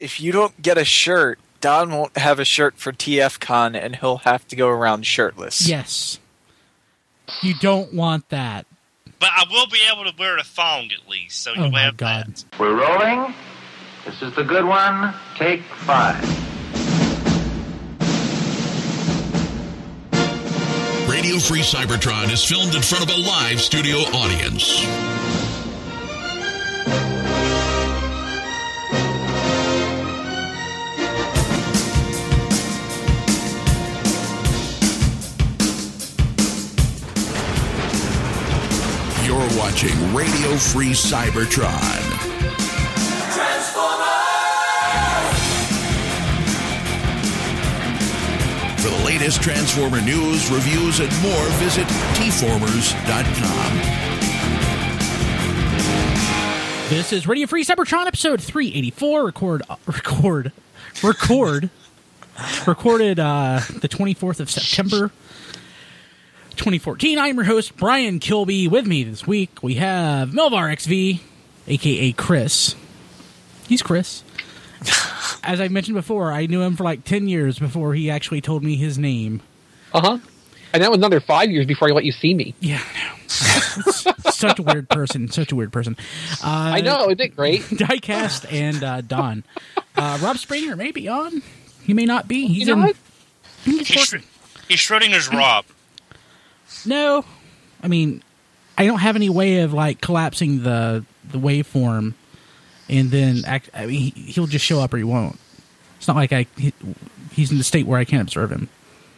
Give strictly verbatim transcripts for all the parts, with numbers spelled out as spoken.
if you don't get a shirt, Don won't have a shirt for T F Con, and he'll have to go around shirtless. Yes. You don't want that. But I will be able to wear a thong at least, so oh you'll my have God. that. We're rolling. This is the good one. Take five. Radio Free Cybertron is filmed in front of a live studio audience. You're watching Radio Free Cybertron. For the latest Transformer news, reviews, and more, visit T formers dot com. This is Radio Free Cybertron, episode three eighty-four. Record, uh, record, record, recorded uh, the twenty-fourth of September, twenty fourteen. I'm your host, Brian Kilby. With me this week, we have Melvar X V, a k a. Chris. He's Chris. As I mentioned before, I knew him for like ten years before he actually told me his name. Uh-huh. And that was another five years before I let you see me. Yeah, I know. Such a weird person. Such a weird person. Uh, I know. Isn't it great? Diecast and uh, Don. Uh, Rob Springer may be on. He may not be. He's you know in... what? He's, He's, Sch- he's Schrodinger's Rob. No. I mean, I don't have any way of, like, collapsing the, the waveform. And then, act, I mean, he, he'll just show up or he won't. It's not like I he, he's in the state where I can't observe him.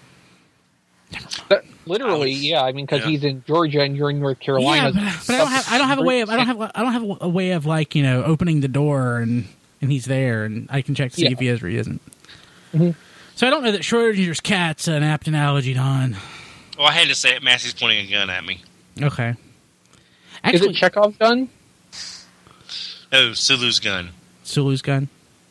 But literally, yeah. I mean, because Yeah. he's in Georgia and you're in North Carolina. Yeah, but, but I don't have I don't have a way of I don't have I don't have a way of like you know opening the door and, and he's there and I can check to see Yeah. if he is or he isn't. Mm-hmm. So I don't know that Schrodinger's cat's an apt analogy, Don. Well, I had to say it. Massey's pointing a gun at me. Okay. Is Actually, it Chekhov's gun? Oh, Sulu's gun. Sulu's gun.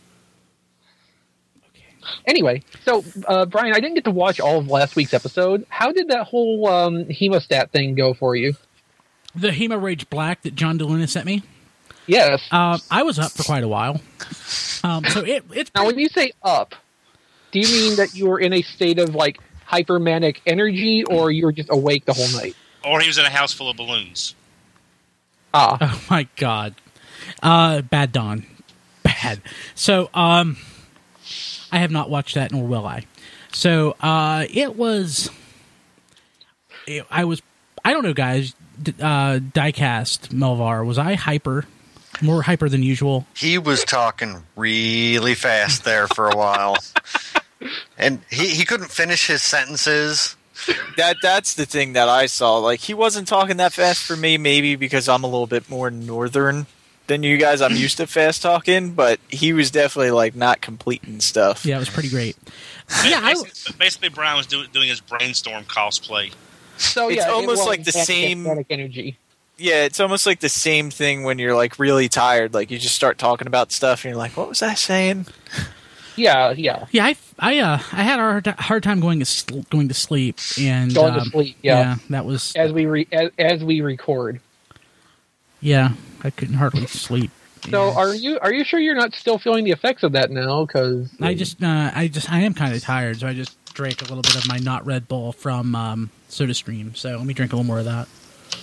Anyway, so, uh, Brian, I didn't get to watch all of last week's episode. How did that whole um, hemostat thing go for you? The Hemo Rage Black that John DeLuna sent me. Yes. Uh, I was up for quite a while. Um, so it it's Now, when you say up, do you mean that you were in a state of, like, hypermanic energy, or you were just awake the whole night? Or he was in a house full of balloons. Ah. Oh my God. Uh, bad Don. Bad. So, um, I have not watched that, nor will I. So, uh, it was, it, I was, I don't know, guys, D- uh, Diecast, Melvar, was I hyper? More hyper than usual? He was talking really fast there for a while. And he, he couldn't finish his sentences. That that's the thing that I saw. Like, he wasn't talking that fast for me, maybe because I'm a little bit more northern than you guys. I'm used to fast talking, but he was definitely like not completing stuff. Yeah, it was pretty great. Yeah, I, basically, basically, Brian was do, doing his brainstorm cosplay. So, It's yeah, it almost was like the hypermanic same- energy. Yeah, it's almost like the same thing when you're like really tired. Like, you just start talking about stuff and you're like, what was I saying? Yeah, yeah. yeah, I, I, uh, I had a hard, hard time going to sl- going to sleep, and Going to um, sleep, yeah. that was As we re- as, as we record. yeah. I couldn't hardly sleep. So, Yeah. are you are you sure you're not still feeling the effects of that now? Because I just, uh, I just, I am kind of tired, so I just drank a little bit of my not Red Bull from um, SodaStream. So let me drink a little more of that.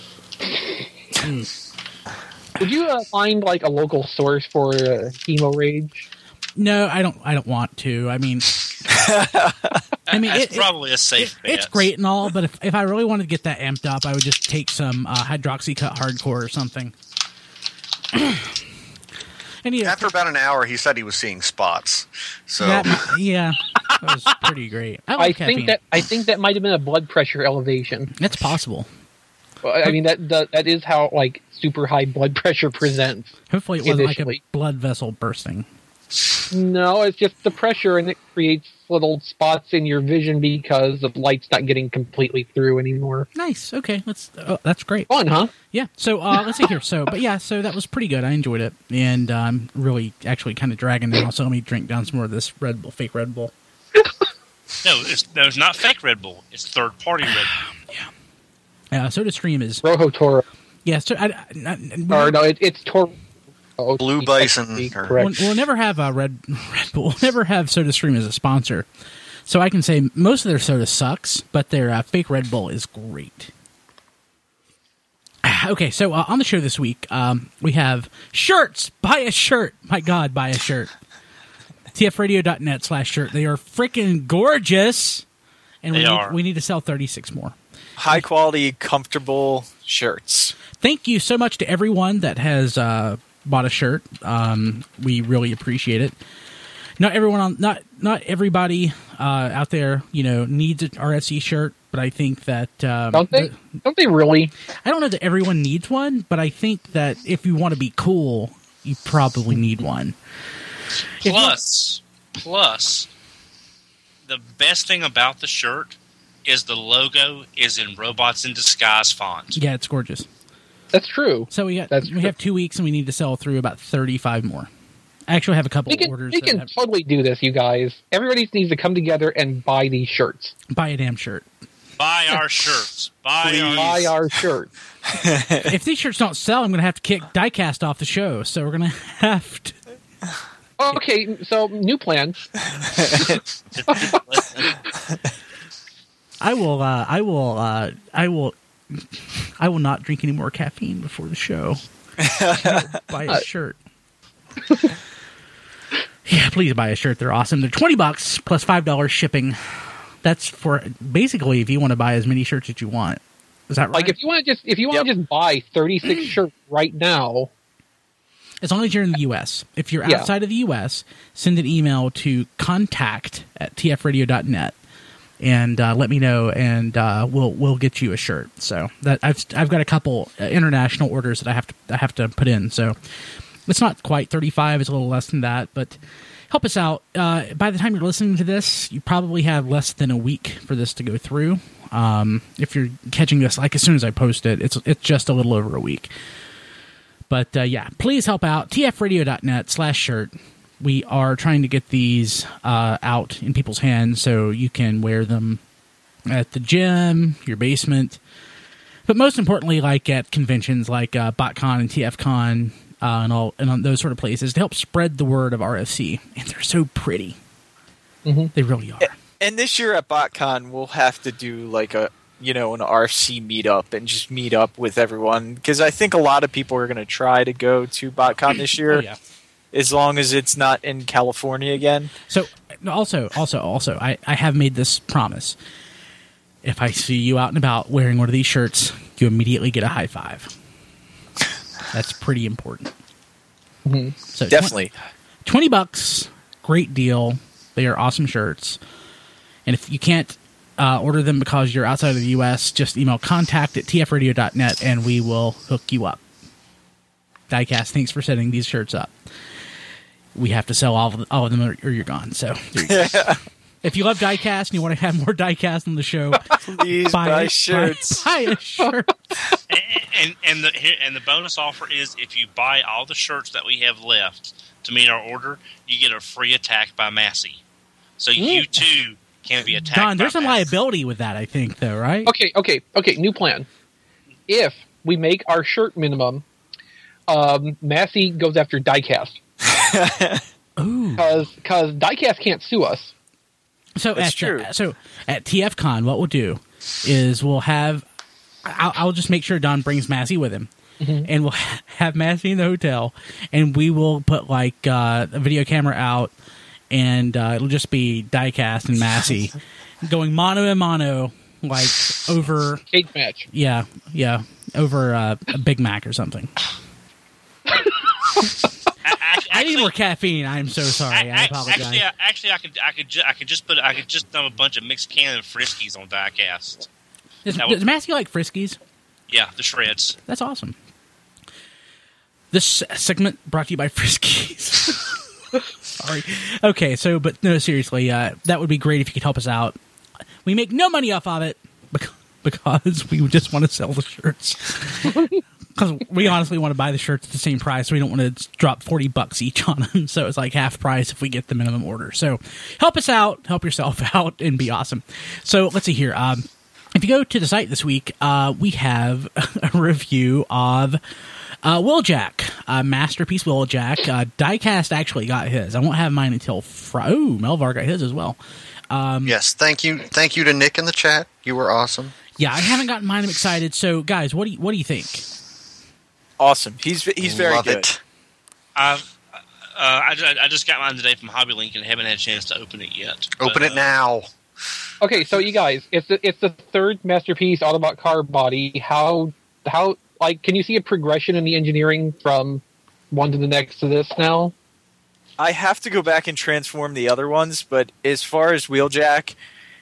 Mm. would you uh, find like a local source for uh, Hemo Rage? No, I don't. I don't want to. I mean, I mean, That's it, probably a safe it, bet. it's great and all, but if, if I really wanted to get that amped up, I would just take some uh, Hydroxycut Hardcore or something. And yeah, After about an hour, he said he was seeing spots. So that, yeah, that was pretty great. I, I like think caffeine. that I think that might have been a blood pressure elevation. That's possible. Well, I mean that that, that is how like super high blood pressure presents. Hopefully, it wasn't like Initially. a blood vessel bursting. No, it's just the pressure, and it creates little spots in your vision because the light's not getting completely through anymore. Nice. Okay, that's oh, that's great. Fun, huh? Yeah. So uh, let's see here. So, but yeah, so that was pretty good. I enjoyed it, and I'm um, really actually kind of dragging now. So let me drink down some more of this Red Bull, fake Red Bull. No, it's, no, it's not fake Red Bull. It's third party Red Bull. Yeah. Uh, SodaStream is Rojo Toro. yeah. So I, I, I, Or no, it, it's Toro Oh, Blue Bison. Or, correct. We'll, we'll never have a Red, Red Bull. We'll never have SodaStream as a sponsor. So I can say most of their soda sucks, but their uh, fake Red Bull is great. Okay, so uh, on the show this week, um, we have shirts. Buy a shirt. My God, buy a shirt. tfradio.net slash shirt. They are freaking gorgeous. And we They need, are. we need to sell thirty-six more. High quality, comfortable shirts. Thank you so much to everyone that has uh, bought a shirt. Um, we really appreciate it. Not everyone on, not not everybody uh, out there, you know, needs an R S E shirt, but I think that um, Don't they? the- Don't they really? I don't know that everyone needs one, but I think that if you want to be cool, you probably need one. If you- Plus, plus, the best thing about the shirt is the logo is in Robots in Disguise font. yeah, it's gorgeous. That's true. So we got That's we true. have two weeks, and we need to sell through about thirty-five more. I actually have a couple We can, orders. we that can have, totally do this, you guys. Everybody needs to come together and buy these shirts. buy a damn shirt. Buy our shirts. Buy Please. our Buy our shirts. If these shirts don't sell, I'm going to have to kick Diecast off the show. So we're going to have to. Okay, so new plan. I will. Uh, I will. Uh, I will. I will not drink any more caffeine before the show. Buy a shirt. Yeah, please buy a shirt. They're awesome. They're twenty bucks plus five dollars shipping. That's for basically if you want to buy as many shirts as you want. Is that right? Like if you want to just if you want Yep. to just buy thirty-six shirts right now, As long as you're in the U S. If you're Yeah. outside of the U S, send an email to contact at t f radio dot net and uh, let me know, and uh, we'll we'll get you a shirt. So that I've I've got a couple uh, international orders that I have to I have to put in. So it's not quite thirty-five; it's a little less than that, but help us out. Uh, by the time you're listening to this, you probably have less than a week for this to go through. Um, if you're catching this like as soon as I post it, it's it's just a little over a week. But uh, yeah, please help out. t f radio dot net slash shirt. We are trying to get these uh, out in people's hands so you can wear them at the gym, your basement, but most importantly, like at conventions like uh, BotCon and TFCon uh, and all and on those sort of places to help spread the word of R F C. And they're so pretty. Mm-hmm. They really are. And this year at BotCon, we'll have to do like a, you know, an R F C meetup and just meet up with everyone. Because I think a lot of people are going to try to go to BotCon this year, Oh, yeah. as long as it's not in California again. So also, also, also, I, I have made this promise. If I see you out and about wearing one of these shirts, you immediately get a high five. That's pretty important. Mhm. So tw- Definitely. twenty bucks, great deal. They are awesome shirts. And if you can't uh, order them because you're outside of the U S, just email contact at t f radio dot net and we will hook you up. Diecast, thanks for setting these shirts up. We have to sell all of, them, all of them or, or you're gone. So there you go. If you love Diecast and you want to have more Diecast on the show, Please buy, buy, shirts. Buy, buy a shirt. and, and and the here- and the bonus offer is if you buy all the shirts that we have left to meet our order, you get a free attack by Massey. So you too can be attacked. Don, there's by some Massey. liability with that, I think, though, right? Okay, okay, okay. New plan. If we make our shirt minimum, um, Massey goes after Diecast Ooh. because because Diecast can't sue us. So That's at true. so at TFCon, what we'll do is we'll have. I'll, I'll just make sure Don brings Massey with him, and we'll have Massey in the hotel, and we will put like uh, a video camera out, and uh, it'll just be Diecast and Massey going mano a mano, like over Cage match. yeah yeah over uh, a Big Mac or something. I need more caffeine. I'm so sorry. I Ac- apologize. Actually, I, actually, I could, I could, ju- I could just put, I could just dump a bunch of mixed can of Friskies on Diecast. Does, that would- does Massey like Friskies? Yeah, the shreds. That's awesome. This segment brought to you by Friskies. Sorry. Okay, so, but no, seriously, uh, that would be great if you could help us out. We make no money off of it bec- because we just want to sell the shirts. Because we honestly want to buy the shirts at the same price, so we don't want to drop forty bucks each on them. So it's like half price if we get the minimum order. So help us out, help yourself out, and be awesome. So let's see here. Um, if you go to the site this week, uh, we have a review of uh, Wheeljack. uh, Masterpiece Wheeljack. Uh, Diecast actually got his. I won't have mine until Friday. Oh, Melvar got his as well. Um, yes, thank you, thank you to Nick in the chat. You were awesome. Yeah, I haven't gotten mine. I'm excited. So, guys, what do you, what do you think? Awesome. He's he's very Love good. It. I've, uh, I, I just got mine today from Hobby Link and haven't had a chance to open it yet. Open but, it now. Okay, so you guys, it's the, it's the third Masterpiece Autobot car body. How how like can you see a progression in the engineering from one to the next to this now? I have to go back and transform the other ones, but as far as Wheeljack,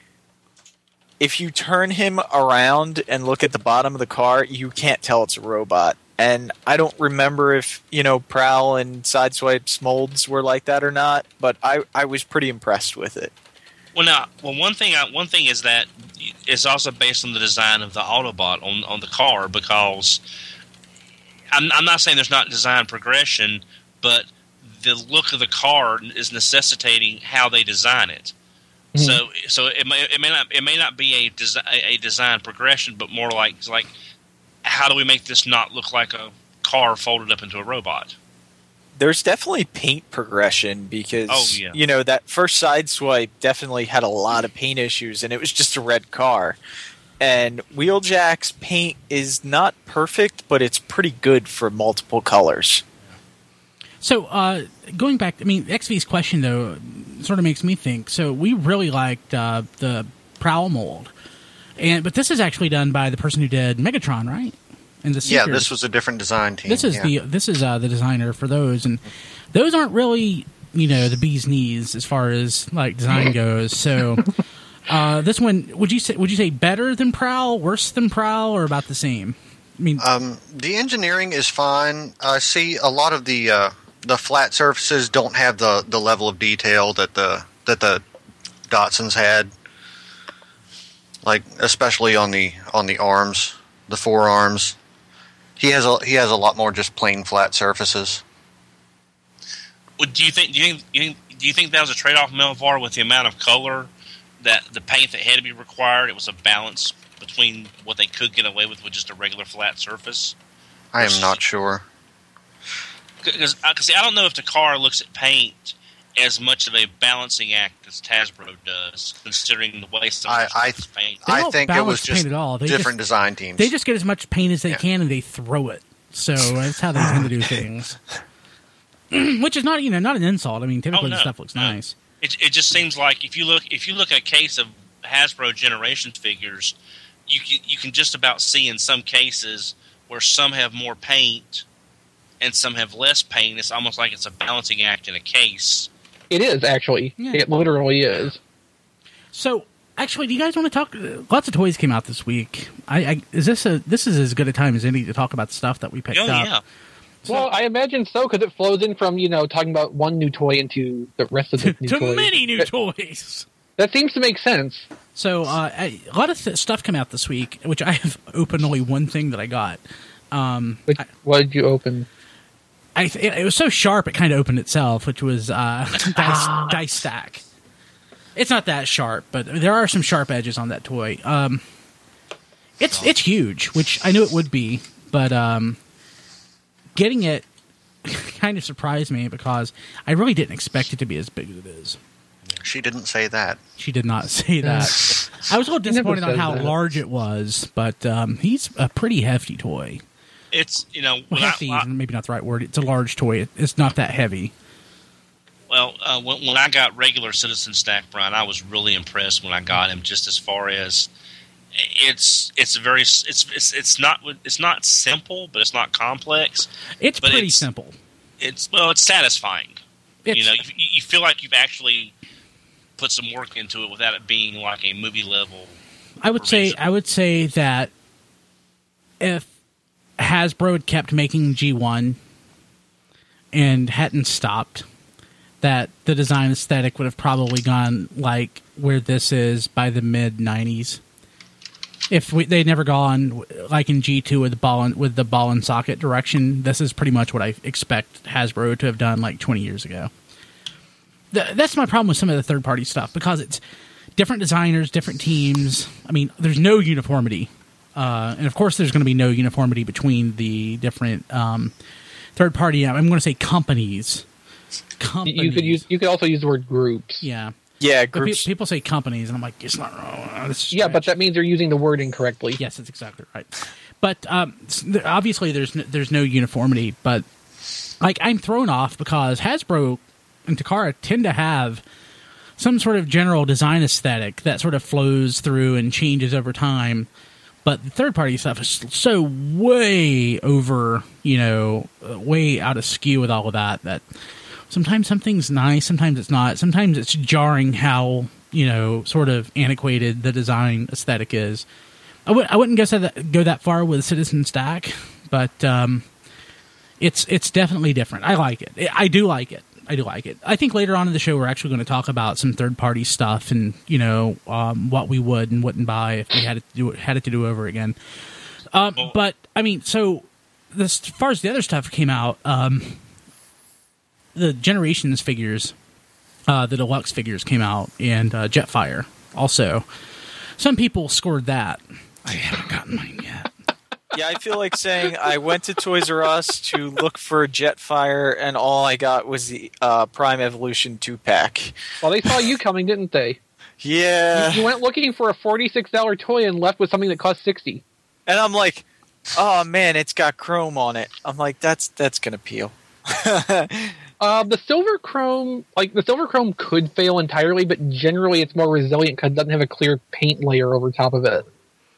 if you turn him around and look at the bottom of the car, you can't tell it's a robot. And I don't remember if, you know, Prowl and Sideswipe's molds were like that or not, but I, I was pretty impressed with it. Well, now, well, one thing, I, one thing is that it's also based on the design of the Autobot on on the car, because I'm, I'm not saying there's not design progression, but the look of the car is necessitating how they design it. Mm-hmm. So, so it may it may not it may not be a desi- a design progression, but more like like how do we make this not look like a car folded up into a robot? There's definitely paint progression because, oh, yeah. you know, that first Sideswipe definitely had a lot of paint issues, and it was just a red car. And Wheeljack's paint is not perfect, but it's pretty good for multiple colors. So, uh, going back, I mean, X V's question, though, sort of makes me think. So, we really liked uh, the Prowl mold. and But this is actually done by the person who did Megatron, right? And the yeah, this was a different design team. This is yeah. the this is uh, the designer for those, and those aren't really, you know, the bee's knees as far as like design goes. So uh, this one, would you say would you say better than Prowl, worse than Prowl, or about the same? I mean, um, the engineering is fine. I see a lot of the uh, the flat surfaces don't have the, the level of detail that the that the Datsuns had, like especially on the on the arms, the forearms. He has a he has a lot more just plain flat surfaces. Well, do you think do you think, you think do you think that was a trade off, Melvar, with the amount of color that the paint that had to be required? It was a balance between what they could get away with with just a regular flat surface. I am not sure. Because I don't know if the car looks at paint as much of a balancing act as Hasbro does, considering the way some I, I, paint. They I don't think it balance was just paint at all. They different just- design teams. they just get as much paint as they Yeah. can and they throw it. So that's how they tend to do things. Which is not, you know, not an insult. I mean, typically Oh, no, the stuff looks no. nice. It, it just seems like if you look if you look at a case of Hasbro Generations figures, you can, you can just about see in some cases where some have more paint and some have less paint. It's almost like it's a balancing act in a case. It is, actually. Yeah. It literally is. So, actually, do you guys want to talk? Lots of toys came out this week. I, I is this a this is as good a time as any to talk about the stuff that we picked Oh, up. yeah. So- Well, I imagine so, because it flows in from, you know, talking about one new toy into the rest of the new to toys. many new that, toys. that seems to make sense. So, uh, a a lot of th- stuff came out this week, which I have opened only one thing that I got. Um, Which, I, what did you open? I it, it was so sharp it kind of opened itself, which was uh, dice, dice stack. It's not that sharp, but there are some sharp edges on that toy. Um, it's it's huge, which I knew it would be, but um, getting it kind of surprised me because I really didn't expect it to be as big as it is. She didn't say that. She did not say that. I was a little He never disappointed on says how that. large it was, but um, he's a pretty hefty toy. It's, you know, Well, when I- hefty I- is maybe not the right word. It's a large toy. It, it's not that heavy. Well, uh, when, when I got regular Citizen Stack Brian, I was really impressed when I got him. Just as far as it's, it's very, it's, it's, it's not, it's not simple, but it's not complex. It's But pretty it's- simple. It's well, it's satisfying. It's, you know, you, you feel like you've actually put some work into it without it being like a movie level. I would say provision. I would say that if Hasbro had kept making G one and hadn't stopped, that the design aesthetic would have probably gone like where this is by the mid nineties. If we, they'd never gone like in G two with the ball and, with the ball and socket direction, this is pretty much what I expect Hasbro to have done like twenty years ago. Th- that's my problem with some of the third party stuff because it's different designers, different teams. I mean, there's no uniformity, uh, and of course, there's going to be no uniformity between the different um, third party. I'm going to say companies. Companies. You could use. You could also use the word groups. Yeah. Yeah, But pe- groups. people say companies, and I'm like, it's not wrong. It's Yeah, but stretch. that means they're using the word incorrectly. Yes, that's exactly right. But um, s- there- obviously, there's no, there's no uniformity. But like, I'm thrown off because Hasbro and Takara tend to have some sort of general design aesthetic that sort of flows through and changes over time. But the third party stuff is so way over, you know, uh, way out of skew with all of that that sometimes something's nice, sometimes it's not. Sometimes it's jarring how, you know, sort of antiquated the design aesthetic is. I w- I wouldn't go, so that, go that far with Citizen Stack, but um, it's it's definitely different. I like it. I I do like it. I do like it. I think later on in the show we're actually going to talk about some third-party stuff and, you know, um, what we would and wouldn't buy if we had it to do, had it to do over again. Um, but, I mean, so this, as far as the other stuff came out, um, the Generations figures, uh, the deluxe figures came out, and uh, Jetfire also. Some people scored that. I haven't gotten mine yet. Yeah, I feel like saying I went to Toys R Us to look for Jetfire, and all I got was the uh, Prime Evolution two pack. Well, they saw you coming, didn't they? Yeah. You went looking for a forty-six dollar toy and left with something that cost sixty. And I'm like, oh man, it's got chrome on it. I'm like, that's that's gonna peel. Uh, the silver chrome, like the silver chrome, could fail entirely, but generally it's more resilient because it doesn't have a clear paint layer over top of it.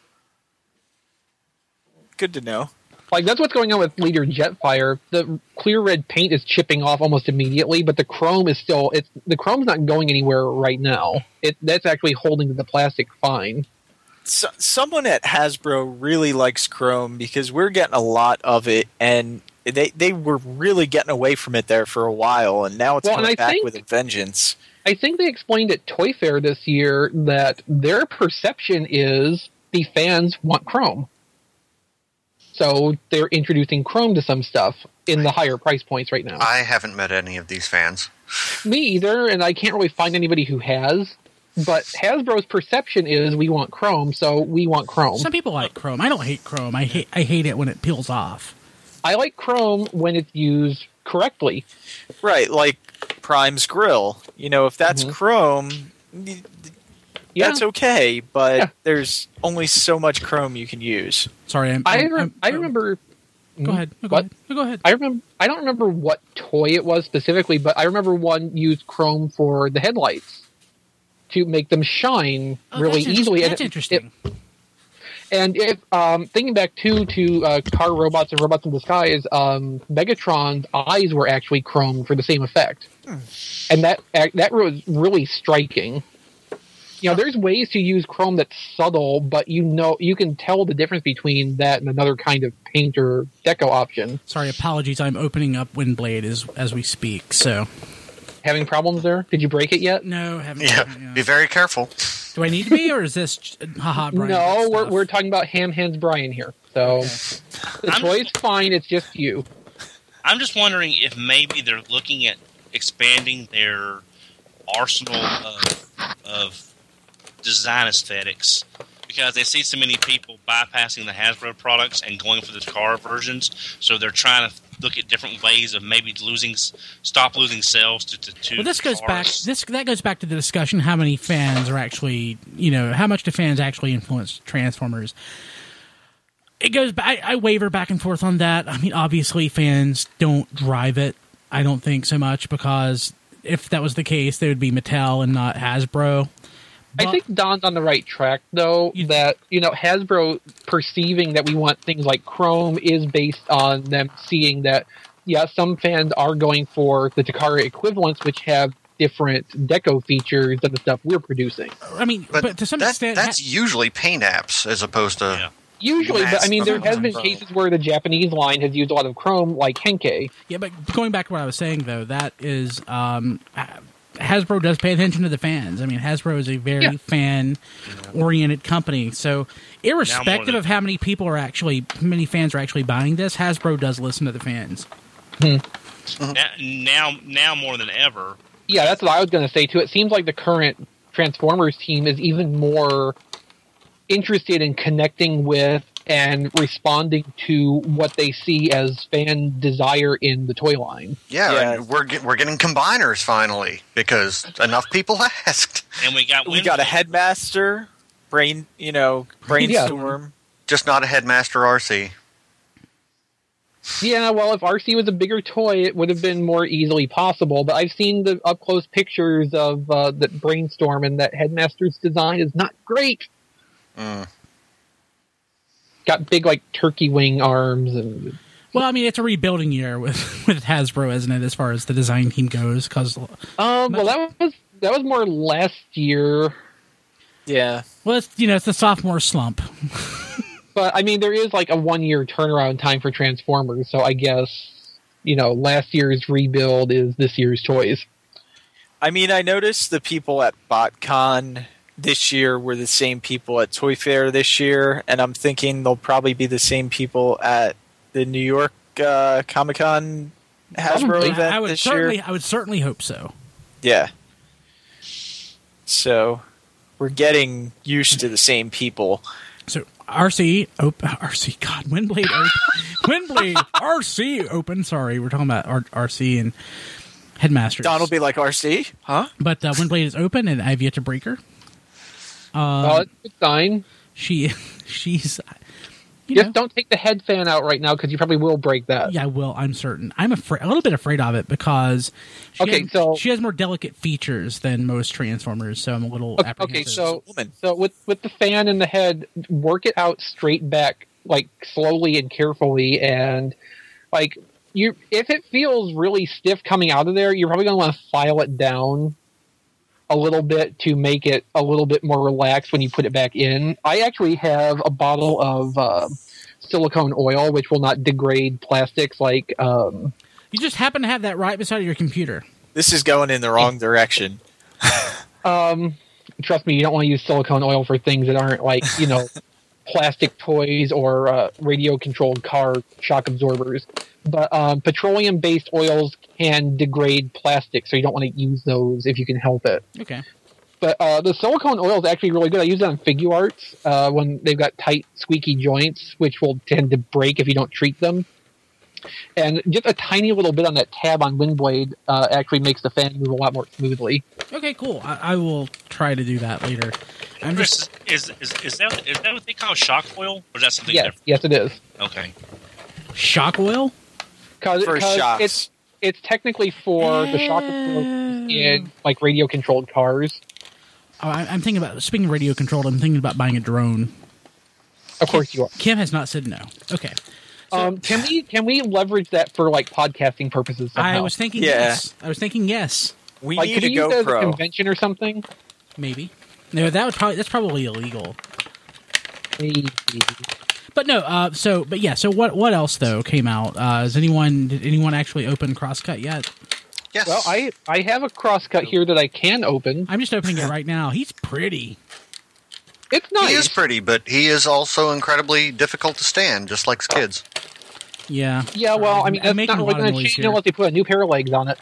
Good to know. Like that's what's going on with Leader Jetfire. The clear red paint is chipping off almost immediately, but the chrome is still. It's the chrome's not going anywhere right now. It that's actually holding to the plastic fine. So, someone at Hasbro really likes chrome because we're getting a lot of it, and they they were really getting away from it there for a while, and now it's Well, and coming I back think- with a vengeance. I think they explained at Toy Fair this year that their perception is the fans want chrome. So they're introducing chrome to some stuff in the higher price points right now. I haven't met any of these fans. Me either, and I can't really find anybody who has. But Hasbro's perception is we want chrome, so we want chrome. Some people like chrome. I don't hate chrome. I hate I hate it when it peels off. I like chrome when it's used correctly. Right, like Prime's grill. You know, if that's Mhm. chrome, y- Yeah. that's okay, but Yeah. there's only so much chrome you can use. Sorry, I'm, I, I'm- rem- I'm- I remember. Go ahead. No, go What? ahead. No, go ahead. I remember. I don't remember what toy it was specifically, but I remember one used chrome for the headlights to make them shine Oh, really that's inter- easily. That's and it- interesting. it- and if um, thinking back too to uh, Car Robots and Robots in Disguise, um, Megatron's eyes were actually chrome for the same effect, and that ac- that was really striking. You know, there's ways to use chrome that's subtle, but you know you can tell the difference between that and another kind of paint or deco option. Sorry, apologies. I'm opening up Windblade as as we speak. So Having problems there? Did you break it yet? no, haven't. Yeah, yeah. be very careful. Do I need to be, or is this j- haha? Brian no, we're stuff? we're talking about Ham Hands Brian here. So the I'm- toy's fine. It's just you. I'm just wondering if maybe they're looking at expanding their arsenal of, of design aesthetics because they see so many people bypassing the Hasbro products and going for the car versions. So they're trying to look at different ways of maybe losing, stop losing sales to to, to Well, this goes back. cars. This that goes back to the discussion: how many fans are actually, you know, how much do fans actually influence Transformers? It goes. I, I waver back and forth on that. I mean, obviously, fans don't drive it. I don't think so much because if that was the case, they would be Mattel and not Hasbro. I But- think Don's on the right track, though. You- that you know, Hasbro perceiving that we want things like Chrome is based on them seeing that. Yeah, some fans are going for the Takara equivalents, which have different deco features than the stuff we're producing. I mean, but, But, to some that, extent, that's ha- usually paint apps as opposed to. Yeah. Usually, but I mean, there has been Mass- cases where the Japanese line has used a lot of Chrome, like Henkei. yeah. But going back to what I was saying, though, that is um, Hasbro does pay attention to the fans. I mean, Hasbro is a very Yeah. fan-oriented company. So, irrespective than- of how many people are actually, how many fans are actually buying this, Hasbro does listen to the fans. Now, now, now more than ever, Yeah, that's what I was going to say too. It seems like the current Transformers team is even more interested in connecting with and responding to what they see as fan desire in the toy line. Yeah, Yeah. and we're get, we're getting combiners finally because enough people asked. And we got We got a headmaster, brain, you know, brainstorm. Just not a Headmaster R C. Yeah, well, if R C was a bigger toy, it would have been more easily possible. But I've seen the up close pictures of uh, that Brainstorm, and that Headmaster's design is not great. Mm. Got big, like, turkey wing arms. and Well, I mean, it's a rebuilding year with, with Hasbro, isn't it, as far as the design team goes? Cause, Um, well, that was that was more last year. Yeah. well, it's, you know, it's the sophomore slump. But, I mean, there is, like, a one-year turnaround time for Transformers, so I guess, you know, last year's rebuild is this year's toys. I mean, I noticed the people at BotCon this year were the same people at Toy Fair this year, and I'm thinking they'll probably be the same people at the New York uh, Comic-Con Hasbro Probably. event I would this certainly, year. I would certainly hope so. Yeah. So, we're getting used to the same people. So R C, op- R C, God, Windblade, op- Windblade, R C open. Sorry, we're talking about R- RC and Headmasters. Don will be like, R C? Huh? But uh, Windblade is open, and I've yet to break her. Um, well, it's a good sign. she, she's, you Just know, don't take the head fan out right now, because you probably will break that. yeah, I will. I'm certain. I'm afraid, a little bit afraid of it because she Okay, has, so- she has more delicate features than most Transformers, so I'm a little Okay, apprehensive. okay, so Woman. so with with the fan in the head, work it out straight back, like slowly and carefully, and like you, if it feels really stiff coming out of there, you're probably going to want to file it down a little bit to make it a little bit more relaxed when you put it back in. I actually have a bottle of uh, silicone oil, which will not degrade plastics like. Um, you just happen to have that right beside your computer. This is going in the wrong direction. Um, trust me, you don't want to use silicone oil for things that aren't like, you know, plastic toys or uh, radio-controlled car shock absorbers. But um, petroleum-based oils can degrade plastic, so you don't want to use those if you can help it. Okay. But uh, the silicone oil is actually really good. I use it on Figure Arts uh, when they've got tight, squeaky joints, which will tend to break if you don't treat them. And just a tiny little bit on that tab on Windblade uh, actually makes the fan move a lot more smoothly. Okay, cool. I, I will try to do that later. I'm Chris, just is, is is that is that what they call shock oil, or is that something Yes, different? yes, it is. Okay. shock oil. Cause, For 'cause shocks. It's, it's technically for the shock absorbers in like radio controlled cars. Oh, I, I'm thinking about speaking of radio controlled. I'm thinking about buying a drone. Of course you are. Kim has not said no. Okay, Um, can we can we leverage that for like podcasting purposes? Somehow? I was thinking Yeah. yes. I was thinking yes. We like, need could a you use that as a GoPro. convention or something? Maybe. No, that would probably that's probably illegal. Maybe. But no. Uh, so, but yeah. So what? What else though came out? Uh, is anyone did anyone actually open Crosscut yet? Yes. Well, I I have a crosscut here that I can open. I'm just opening it right now. He's pretty. It's He nice. is pretty, but he is also incredibly difficult to stand, just like kids. Yeah. Yeah, well, I I'm mean, that's making not a really lot of going to noise change here. unless they put a new pair of legs on it.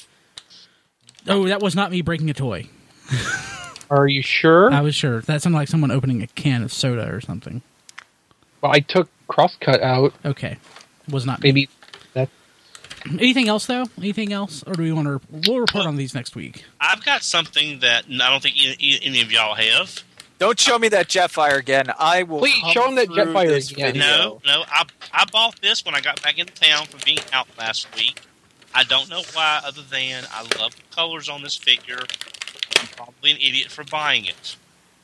Oh, that was not me breaking a toy. Are you sure? I was sure. That sounded like someone opening a can of soda or something. Well, I took crosscut out. Okay. Was not me. Maybe that. Anything else, though? Anything else? Or do we want to... We'll report on these next week. I've got something that I don't think any, any of y'all have. Don't show me that Jetfire again. I will. Please, come show 'em that through Jetfire this again. video. No, no. I I bought this when I got back into town from being out last week. I don't know why, other than I love the colors on this figure. I'm probably an idiot for buying it.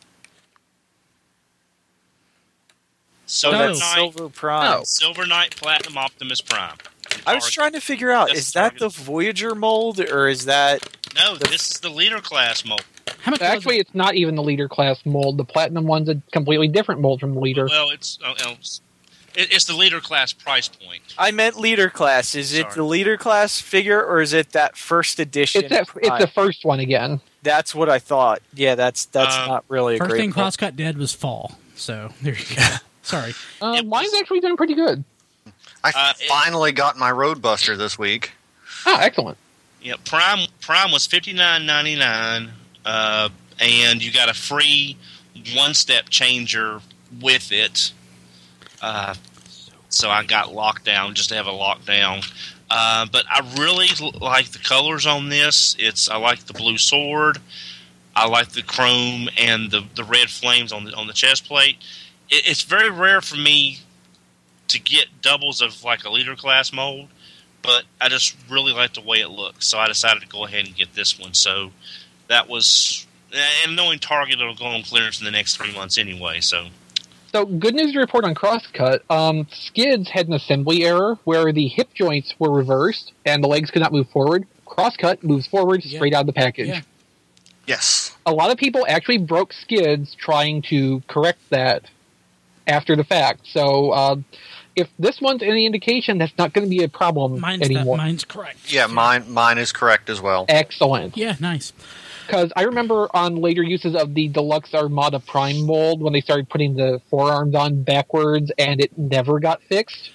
So Silver that's Knight, Silver Prime. Oh. Silver Knight Platinum Optimus Prime. I was trying to figure out: Yes, is that the Target. Voyager mold, or is that? No, this is the leader class mold. How much Actually, was it's not even the leader class mold. The platinum one's a completely different mold from the leader. Well, it's uh, uh, it, it's the leader class price point. I meant leader class. Is it Sorry. the leader class figure, or is it that first edition? It's that, it's Prime? the first one again. That's what I thought. Yeah, that's that's Um, not really a First great thing mold. Crosscut did was fall. So, there you go. Sorry. Uh, It mine's was- actually doing pretty good. I Uh, it- finally got my Roadbuster this week. Ah, excellent. Yeah, Prime Prime was fifty nine ninety nine, uh, and you got a free one step changer with it. Uh, so I got locked down just to have a lockdown. Uh, but I really like the colors on this. It's I like the blue sword. I like the chrome and the, the red flames on the on the chest plate. It, it's very rare for me to get doubles of like a leader class mold, but I just really like the way it looks. So I decided to go ahead and get this one. So that was, and knowing Target will go on clearance in the next three months anyway. So. So, good news to report on Crosscut. Um, Skids had an assembly error where the hip joints were reversed and the legs could not move forward. Crosscut moves forward Yeah. straight out of the package. Yeah. Yes. A lot of people actually broke Skids trying to correct that after the fact. So, uh, if this one's any indication, that's not going to be a problem Mine's that, anymore. mine's correct. Yeah, mine mine is correct as well. Excellent. Yeah, nice. Because I remember on later uses of the Deluxe Armada Prime mold when they started putting the forearms on backwards and it never got fixed.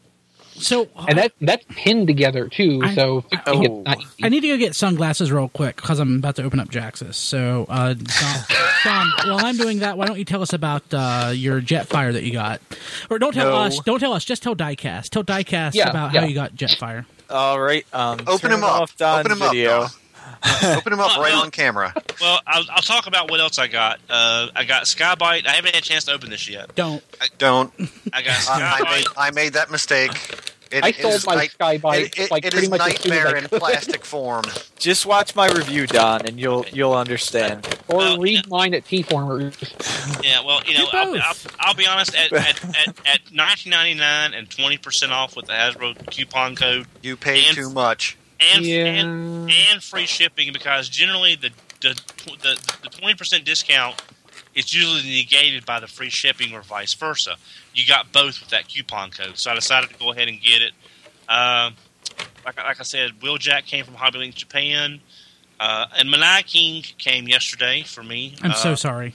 So And that that's pinned together too, I- so fixing Oh. it's not easy. I need to go get sunglasses real quick because I'm about to open up Jaxus. So, uh, Dom, Dom, while I'm doing that, why don't you tell us about uh, your Jetfire that you got? Or don't tell No. us. Don't tell us. Just tell Diecast. Tell Diecast Yeah, about yeah. how you got Jetfire. All right. Um, Open turn him up. off Don's Open him up, video. Don. Open them up right on camera. Well, I'll, I'll talk about what else I got. Uh, I got Skybite. I haven't had a chance to open this yet. Don't. Don't. I got I, I, made, Skybite. I made that mistake. It, I it sold is my night- Skybite, It, it, like, it pretty is much as soon as nightmare I in could. plastic form. Just watch my review, Don, and you'll you'll understand. Or Well, read mine at T-Formers. Yeah, well, you know, Do I'll, both. I'll, I'll be honest. At, at, at, at nineteen ninety-nine and twenty percent off with the Hasbro coupon code, You paid And- too much. and Yeah. and, and free shipping, because generally the the the the twenty percent discount is usually negated by the free shipping or vice versa. You got both with that coupon code, so I decided to go ahead and get it. Uh, like, like I said, Wheeljack came from Hobby Link Japan, uh, and Manai King came yesterday for me. I'm uh, so sorry.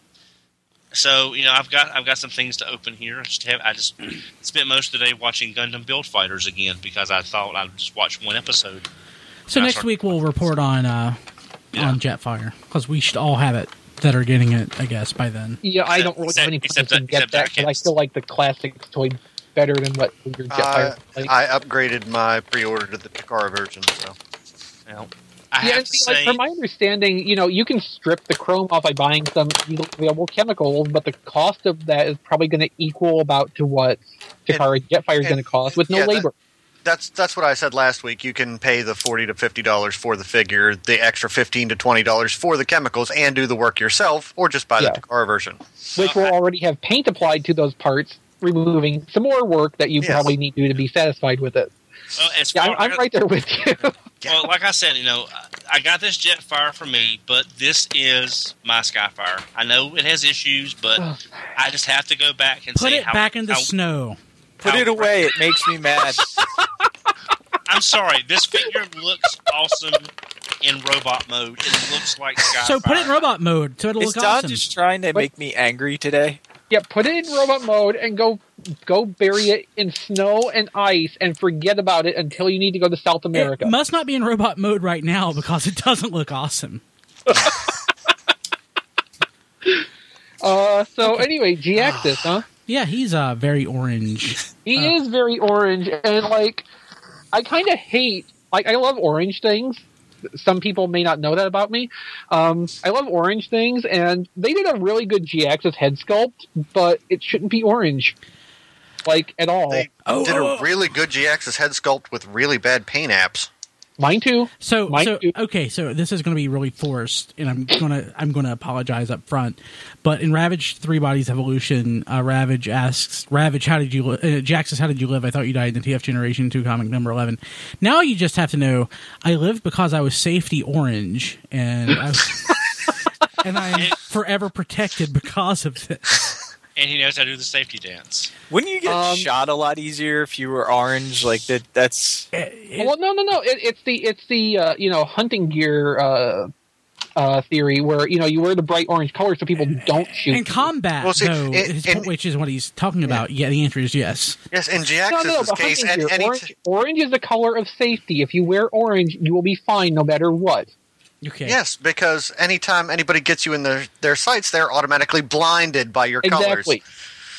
So you know, I've got I've got some things to open here. I just have I just spent most of the day watching Gundam Build Fighters again because I thought I'd just watch one episode. So No, next sorry. week we'll report on uh, Yeah. on Jetfire because we should all have it that are getting it, I guess, by then. Yeah, I Except- don't really have any plans except to that- get except that that because I case. still like the classic toy better than what your I, Jetfire like. I upgraded my pre-order to the Takara version. So You know, I Yeah, have and to see, say, like, from my understanding, you know, you can strip the chrome off by buying some easily available chemicals, but the cost of that is probably going to equal about to what Takara Jetfire is and- going to cost with no yeah, that- labor. that's that's what I said last week. You can pay the forty to fifty dollars for the figure, the extra fifteen to twenty dollars for the chemicals, and do the work yourself, or just buy Yeah. the Takara version. Which will already have paint applied to those parts, removing some more work that you Yes. probably need to do to be satisfied with it. well, as Yeah, far- I'm, I'm right there with you. Well, like I said, you know, I got this Jetfire for me, but this is my Skyfire. I know it has issues, but I just have to go back and Put say it how, back in the how- snow. Put how- it away. It makes me mad. I'm sorry, this figure looks awesome in robot mode. It looks like Skyfire. So put it in robot mode so it'll Is look Don awesome. just trying to make me angry today? Yeah, put it in robot mode and go go bury it in snow and ice and forget about it until you need to go to South America. It must not be in robot mode right now because it doesn't look awesome. Uh, so anyway, G-Axis, huh? Yeah, he's uh, very orange. He Uh. is very orange, and like, I kind of hate. Like, I love orange things. Some people may not know that about me. Um, I love orange things, and they did a really good G-Axis head sculpt, but it shouldn't be orange, like at all. They Oh, did oh, a really good G-Axis head sculpt with really bad paint apps. Mine too. So, Mine so too. okay, so this is going to be really forced, and I'm gonna I'm gonna apologize up front. But in Ravage Three Bodies Evolution, uh, Ravage asks Ravage, "How did you li- uh, Jaxus? How did you live? I thought you died in the T F Generation Two comic number eleven." Now you just have to know I lived because I was safety orange, and I was, and I'm forever protected because of this. and he knows how to do the safety dance. Wouldn't you get Um, shot a lot easier if you were orange? Like that. That's Well, no, no, no. It, it's the it's the uh, you know hunting gear uh, uh, theory where you know you wear the bright orange color so people don't shoot. In combat, Well, see, though, in- his- in- which is what he's talking about. Yeah, the answer is yes. Yes, in No, G-Axis's no, the case, hunting and gear. any Orange, t- orange is the color of safety. If you wear orange, you will be fine no matter what. Okay. yes, because anytime anybody gets you in their, their sights, they're automatically blinded by your colors. Exactly.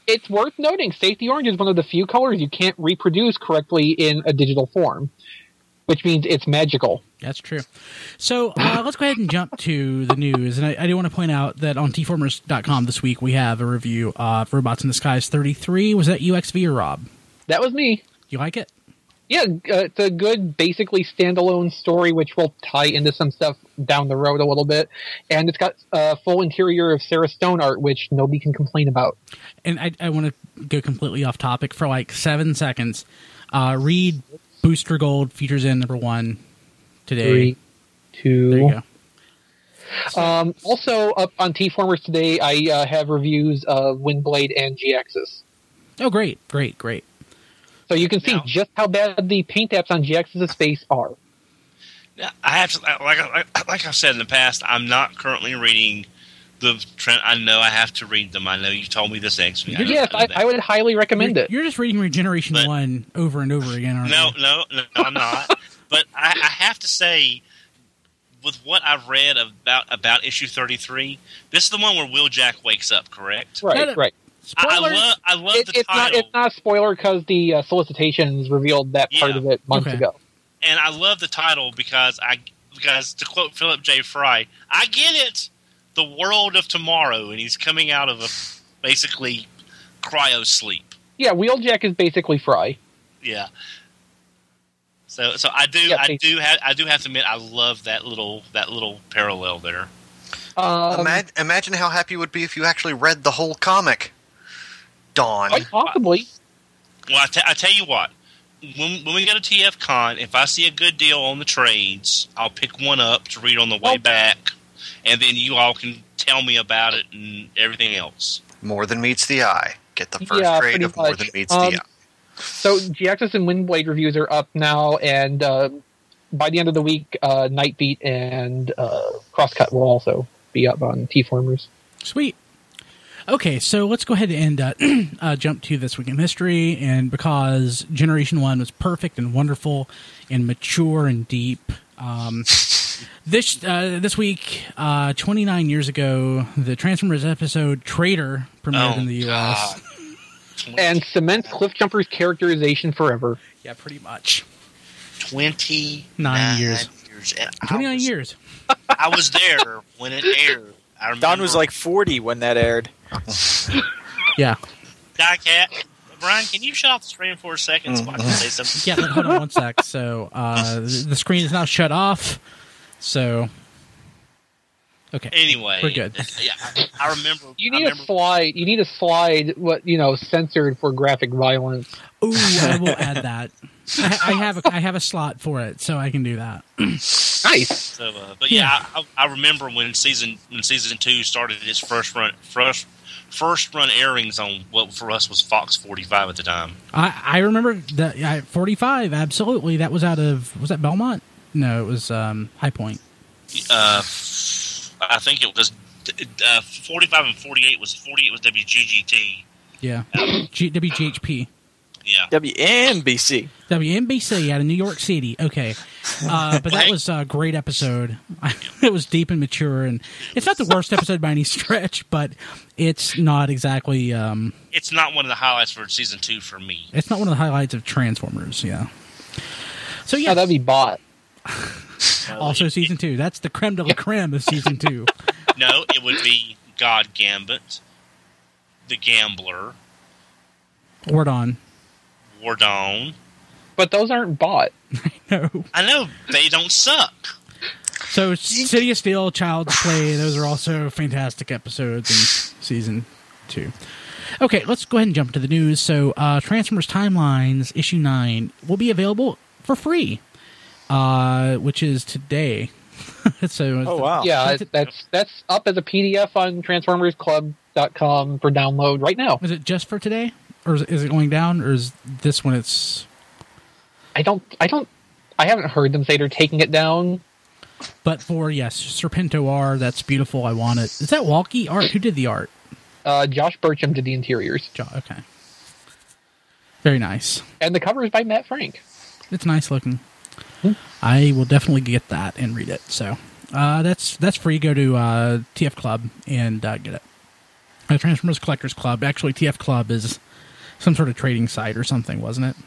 it's worth noting, Safety Orange is one of the few colors you can't reproduce correctly in a digital form, which means it's magical. That's true. So uh, let's go ahead and jump to the news. And I, I do want to point out that on T formers dot com this week, we have a review of Robots in Disguise thirty-three. Was that U X V or Rob? That was me. You like it? Yeah, uh, it's a good, basically standalone story, which will tie into some stuff down the road a little bit. And it's got a full interior of Sarah Stone art, which nobody can complain about. And I, I want to go completely off topic for like seven seconds. Uh, read Booster Gold features in number one today. Three, two. There you go. Um, also, up on T-Formers today, I uh, have reviews of Windblade and G-Axis. Oh, great, great, great. So you can see Now- just how bad the paint apps on G-Axis' face are. Now, I have to, like, like, like I've said in the past, I'm not currently reading the trend. I know I have to read them. I know you told me this next week. I know- Yes, I know I, that. I would highly recommend You're, it. you're just reading Regeneration But- one over and over again, aren't No, you? no, no, I'm not. But I, I have to say, with what I've read about about issue thirty-three, this is the one where Wheeljack wakes up, correct? Right, No, no. right. I, I Spoilers? love, I love It, the it's not title, it's not a spoiler because the uh, solicitations revealed that part Yeah. of it months Okay. ago. and I love the title because I, because to quote Philip J. Fry, I get it, the world of tomorrow, and he's coming out of a basically cryo sleep. Yeah, Wheeljack is basically Fry. Yeah. So, so I do, Yeah, I they- do have, I do have to admit, I love that little, that little parallel there. Um, Imagine, imagine how happy you would be if you actually read the whole comic. Dawn. quite possibly. Well, I, t- I tell you what, when, when we go to T F Con, if I see a good deal on the trades, I'll pick one up to read on the way Well- back, and then you all can tell me about it and everything else. More than meets the eye. Get the first Yeah, trade pretty of More much. than meets Um, the eye. So G-Axis and Windblade reviews are up now, and uh, by the end of the week, uh, Nightbeat and uh, Crosscut will also be up on T-Formers. Sweet. Okay, so let's go ahead and uh, uh, jump to This Week in History. And because Generation one was perfect and wonderful and mature and deep, um, this uh, this week, uh, twenty-nine years ago, the Transformers episode Traitor premiered Oh, in the U S. God. And cements Cliffjumper's characterization forever. Yeah, pretty much. twenty-nine Nine years. years. And I twenty-nine was- years. I was there when it aired. I remember. Don was like forty when that aired. Yeah. Die Cat. Brian, can you shut off the screen for a second so I can say something? Yeah, but hold on one sec. So uh, the the screen is now shut off. So, okay. Anyway, We're good. Yeah, I, I remember. You I need remember, a slide. You need a slide. What you know, censored for graphic violence. Ooh, I will add that. I, I have a, I have a slot for it, so I can do that. Nice. So, uh, but yeah, I, I remember when season when season two started its first run first first run airings on what for us was Fox forty-five at the time. I, I remember that yeah, forty-five. Absolutely, that was out of was that Belmont? No, it was um, High Point. Uh, I think it was uh, forty-five and forty-eight was forty-eight was W G G T. Yeah, G, W G H P. Yeah. W N B C. W N B C out of New York City. Okay, uh, but that was a great episode. It was deep and mature, and it's not the worst episode by any stretch, but it's not exactly. Um, It's not one of the highlights for season two for me. it's not one of the highlights of Transformers. Yeah. So Yeah, yeah, that'd be bought. also season two. That's the creme de la creme of season two. No, it would be God Gambit, The Gambler, Word on. War Dawn. But those aren't bought. No. I know they don't suck. So City of Steel, Child's Play, those are also fantastic episodes in season two. Okay, let's go ahead and jump to the news. So uh, Transformers Timelines issue nine will be available for free, uh, which is today. so Oh wow. Yeah, That's it, that's that's up as a P D F on Transformers Club dot com for download right now. Is it just for today, or is it, is it going down, or is this when it's? I don't, I don't, I haven't heard them say they're taking it down. But for yes, Serpento R, that's beautiful. I want it. Is that Walkie art? Who did the art? Uh, Josh Burcham did the interiors, Jo- Okay, very nice. and the cover is by Matt Frank. It's nice looking. I will definitely get that and read it. So uh, that's that's free. Go to uh, T F Club and uh, get it. The Transformers Collectors Club. Actually, T F Club is some sort of trading site or something, wasn't it?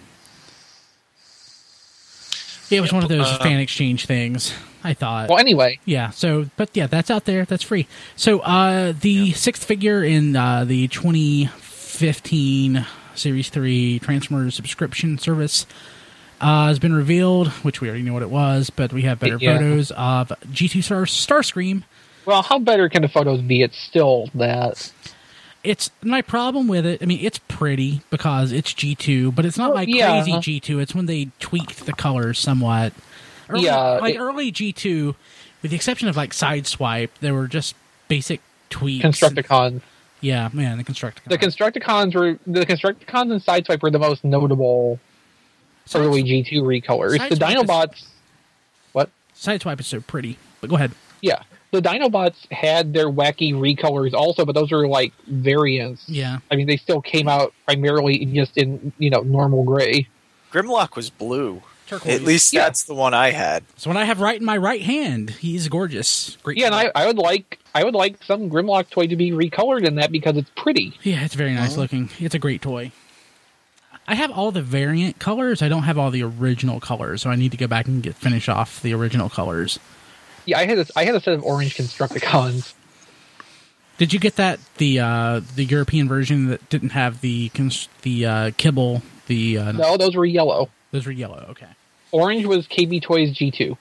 It was one of those uh, fan exchange things, I thought. Well, anyway, Yeah, so, but yeah, that's out there. That's free. So, uh, the sixth figure in uh, the twenty fifteen Series three Transformers subscription service uh, has been revealed, which we already know what it was, but we have better Yeah. photos of G two Star Starscream. well, how better can the photos be? It's still that. It's my problem with it. I mean, it's pretty because it's G two, but it's not Well, like yeah. crazy G two. It's when they tweaked the colors somewhat. Early, Yeah, like it- early G two, with the exception of like Sideswipe, they were just basic tweaks. Constructicons. Yeah, man, the Constructicons. The Constructicons were the Constructicons and Sideswipe were the most notable early G two recolors. Sideswipe The Dinobots, what? Sideswipe is so pretty. But go ahead. Yeah, the Dinobots had their wacky recolors also, but those are like variants. Yeah. I mean, they still came out primarily just in you know normal gray. Grimlock was blue. Turquoise. At least Yeah. that's the one I had. So when I have right in my right hand, he's gorgeous. Great. Yeah, and I, I would like I would like some Grimlock toy to be recolored in that because it's pretty. Yeah, it's very nice looking. It's a great toy. I have all the variant colors. I don't have all the original colors, so I need to go back and get finish off the original colors. Yeah, I had a, I had a set of orange Constructicons. Did you get that the uh, the European version that didn't have the cons- the uh, kibble? The uh, No, those were yellow. those were yellow. Okay, Orange was K B Toys G two.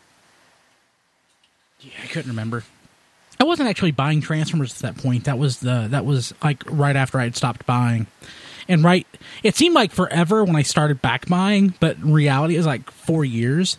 yeah, I couldn't remember. I wasn't actually buying Transformers at that point. That was the that was like right after I had stopped buying, and right, it seemed like forever when I started back buying, but in reality, it was like four years.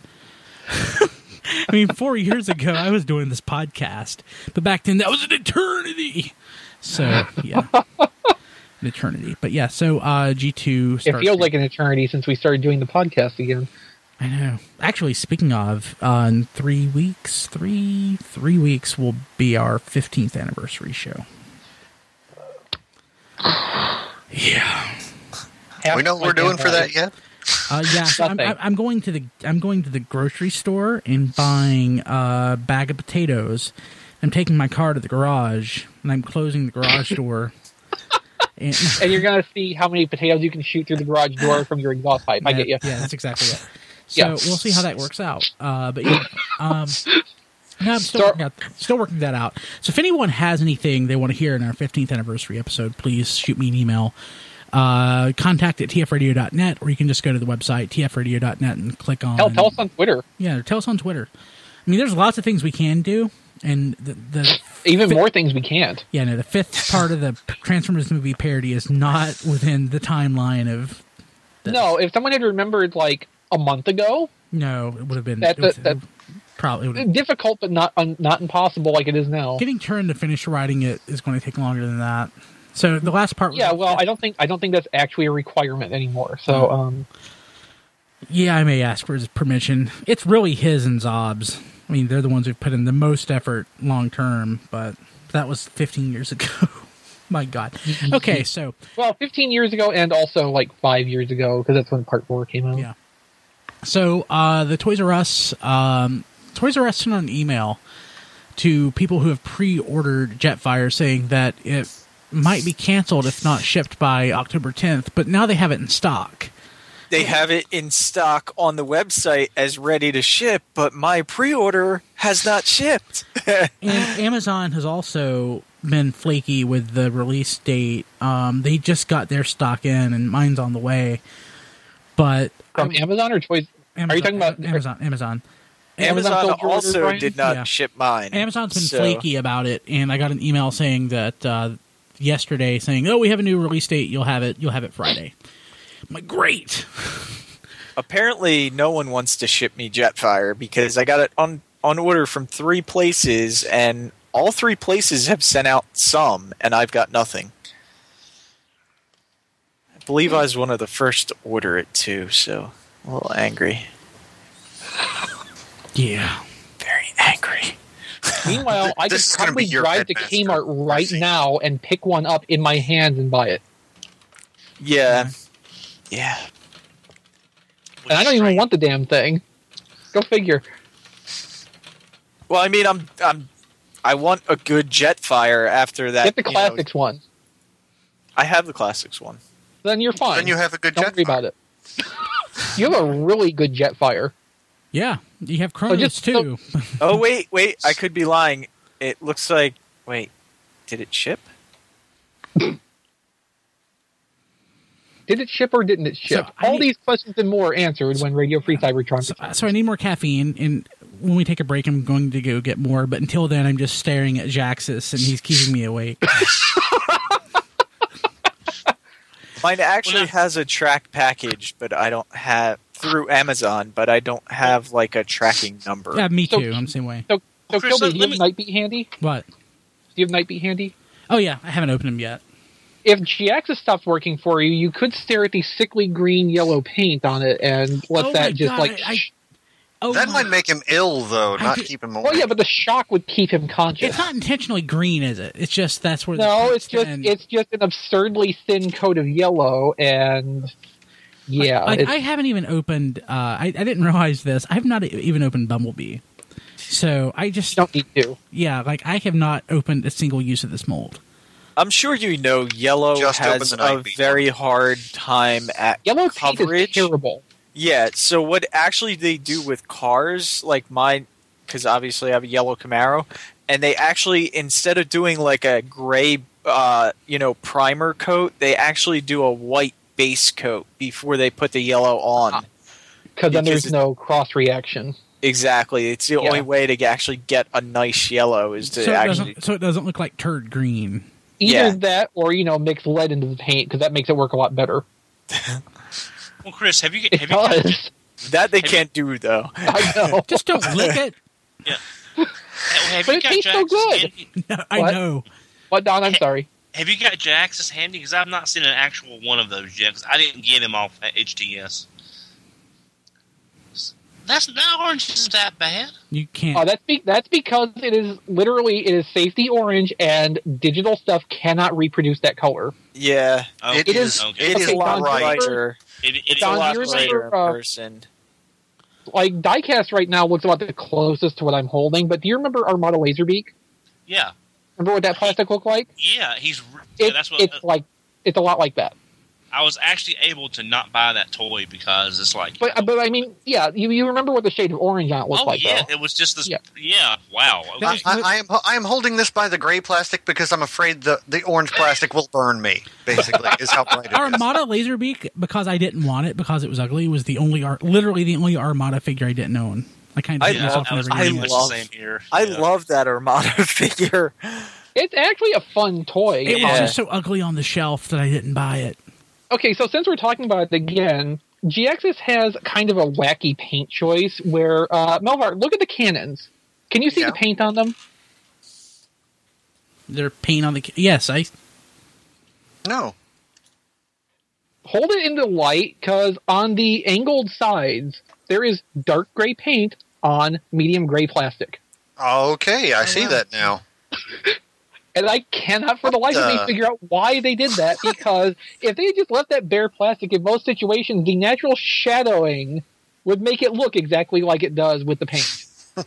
I mean, four years ago, I was doing this podcast, but back then that was an eternity. So yeah, an eternity. But yeah, so uh, G two. It feels like an eternity since we started doing the podcast again. I know. Actually, speaking of, uh, in three weeks, three three weeks will be our fifteenth anniversary show. Yeah, We know what we're doing for that yet? uh, yeah. So I'm, Nothing. I'm going to the I'm going to the grocery store and buying a bag of potatoes. I'm taking my car to the garage and I'm closing the garage door. And, And you're gonna see how many potatoes you can shoot through the garage door from your exhaust pipe. I yeah, get you. Yeah, that's exactly it. So Yeah. we'll see how that works out. Uh, but yeah, um, no, I'm still So- working, out, still working that out. So if anyone has anything they want to hear in our fifteenth anniversary episode, please shoot me an email. Uh, contact at t f radio dot net, or you can just go to the website t f radio dot net and click on. Hell, tell us on Twitter. Yeah, or tell us on Twitter. I mean, there's lots of things we can do, and the, the Even fi- more things we can't. Yeah, no, the fifth part of the Transformers movie parody is not within the timeline of. The, No, if someone had remembered like a month ago, no, it would have been. That- it was- that- that- probably. It would have, difficult but not un, not impossible like it is now. getting Turin to finish writing it is going to take longer than that. So the last part. Was Yeah, well, I don't think I don't think that's actually a requirement anymore. So, um, yeah, I may ask for his permission. It's really his and Zob's. I mean, they're the ones who've put in the most effort long term, but that was fifteen years ago. My God. Okay, so well, fifteen years ago, and also like five years ago because that's when Part Four came out. yeah. So uh, the Toys R Us, um, Toys R Us sent an email to people who have pre-ordered Jetfire saying that it might be canceled if not shipped by October tenth, but now they have it in stock. They have it in stock on the website as ready to ship, but my pre-order has not shipped. And Amazon has also been flaky with the release date. Um, they just got their stock in, and mine's on the way. But From Amazon or Toys? Amazon, Are you talking about Amazon? Amazon. Amazon Amazon filled your orders, also Brian? did not Yeah. ship mine. Amazon's been so- flaky about it, and I got an email saying that uh, yesterday saying, "Oh, we have a new release date. You'll have it. You'll have it Friday." I'm like, great. Apparently, no one wants to ship me Jetfire because I got it on on order from three places, and all three places have sent out some, and I've got nothing. I believe I was one of the first to order it too, so a little angry. Yeah. Very angry. Meanwhile, I could This is gonna probably be your drive to headmaster. Kmart right Mercy. now and pick one up in my hands and buy it. Yeah. Yeah. And I don't even want the damn thing. Go figure. Well, I mean, I'm I'm I want a good Jetfire after that. Get the you know, classics one. I have the classics one. Then you're fine. Then you have a good Don't jet worry about it. You have a really good Jetfire. Yeah, you have Kronos just- too. Oh wait, wait, I could be lying. It looks like wait, did it ship? Did it ship or didn't it ship? So I All need- these questions and more are answered when Radio Free Cybertron. So, so I need more caffeine, and when we take a break, I'm going to go get more. But until then, I'm just staring at Jaxus, and he's keeping me awake. Mine actually Well, now- has a track package, but I don't have through Amazon, but I don't have like a tracking number. Yeah, me So- too. I'm the same way. So, so Well, Chris, Kilby, let- do you let have me- Nightbeat handy? What? Do you have Nightbeat handy? Oh yeah, I haven't opened them yet. If G Axis stops working for you, you could stare at the sickly green yellow paint on it and let Oh my that just God, like. I- Oh, That my- might make him ill, though, I not did- keep him awake. well, yeah, but the shock would keep him conscious. It's not intentionally green, is it? It's just that's where. The no, paint's it's just been- it's just an absurdly thin coat of yellow, and yeah, Like, it's- I haven't even opened. Uh, I, I didn't realize this. I have not even opened Bumblebee. So I just you don't need to. yeah, like I have not opened a single use of this mold. I'm sure you know Yellow Just has open the a Nightbeat very hard time at Yellow paint coverage. is terrible. Yeah, so what actually they do with cars, like mine, because obviously I have a yellow Camaro, and they actually, instead of doing like a gray, uh, you know, primer coat, they actually do a white base coat before they put the yellow on. Because then Because there's it- no cross reaction. Exactly. It's the Yeah. only way to actually get a nice yellow is to So it, actually. doesn't, so it doesn't look like turd green. Either Yeah. that, or you know, mix lead into the paint because that makes it work a lot better. Well, Chris, have you It have you got, does. That they can't do though. I know. Just don't lick it. have But you it got tastes so Jax's good. handy? No, I What? know. What, Don? I'm sorry. Have you got Jax's handy? Because I've not seen an actual one of those yet. 'Cause I didn't get him off at H T S. That's that orange isn't that bad. You can't. Oh, that's be- that's because it is literally it is safety orange, and digital stuff cannot reproduce that color. Yeah, Okay. It is- Okay. it is it's a lot right. brighter. It, it, It's it, a Don, lot do you brighter in remember, uh, person. Like diecast right now looks about the closest to what I'm holding. But do you remember Armada Laserbeak? yeah, Remember what that plastic looked like? yeah. He's yeah, It, that's what it's like it's a lot like that. I was actually able to not buy that toy because it's like. But but I mean, yeah, you, you remember what the shade of orange on it looked oh like, yeah, though. it was just this. Yeah. Yeah, wow. I, Okay. I, I am I am holding this by the gray plastic because I'm afraid the, the orange plastic will burn me. Basically, is how bright it is. Armada Laserbeak, because I didn't want it because it was ugly, was the only ar- literally the only Armada figure I didn't own. I kind of I hit Yeah, myself I was never I pretty getting much it. love- the same here. I Yeah. love that Armada figure. It's actually a fun toy. It Yeah. was just so ugly on the shelf that I didn't buy it. Okay, so since we're talking about it again, G Axis has kind of a wacky paint choice where, uh, Melvar, look at the cannons. Can you see Yeah. the paint on them? They're paint on the ca- yes, I No. Hold it in the light, because on the angled sides, there is dark gray paint on medium gray plastic. Okay, I see wow. that now. And I cannot for the life of me the- figure out why they did that, because if they had just left that bare plastic, in most situations, the natural shadowing would make it look exactly like it does with the paint.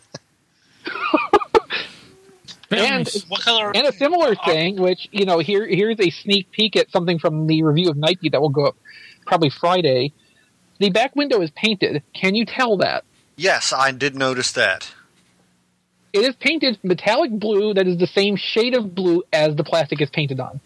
very And- nice. What color? And a similar thing, which, you know, here here's a sneak peek at something from the review of Nightbeat that will go up probably Friday. The back window is painted. Can you tell that? Yes, I did notice that. It is painted metallic blue that is the same shade of blue as the plastic is painted on.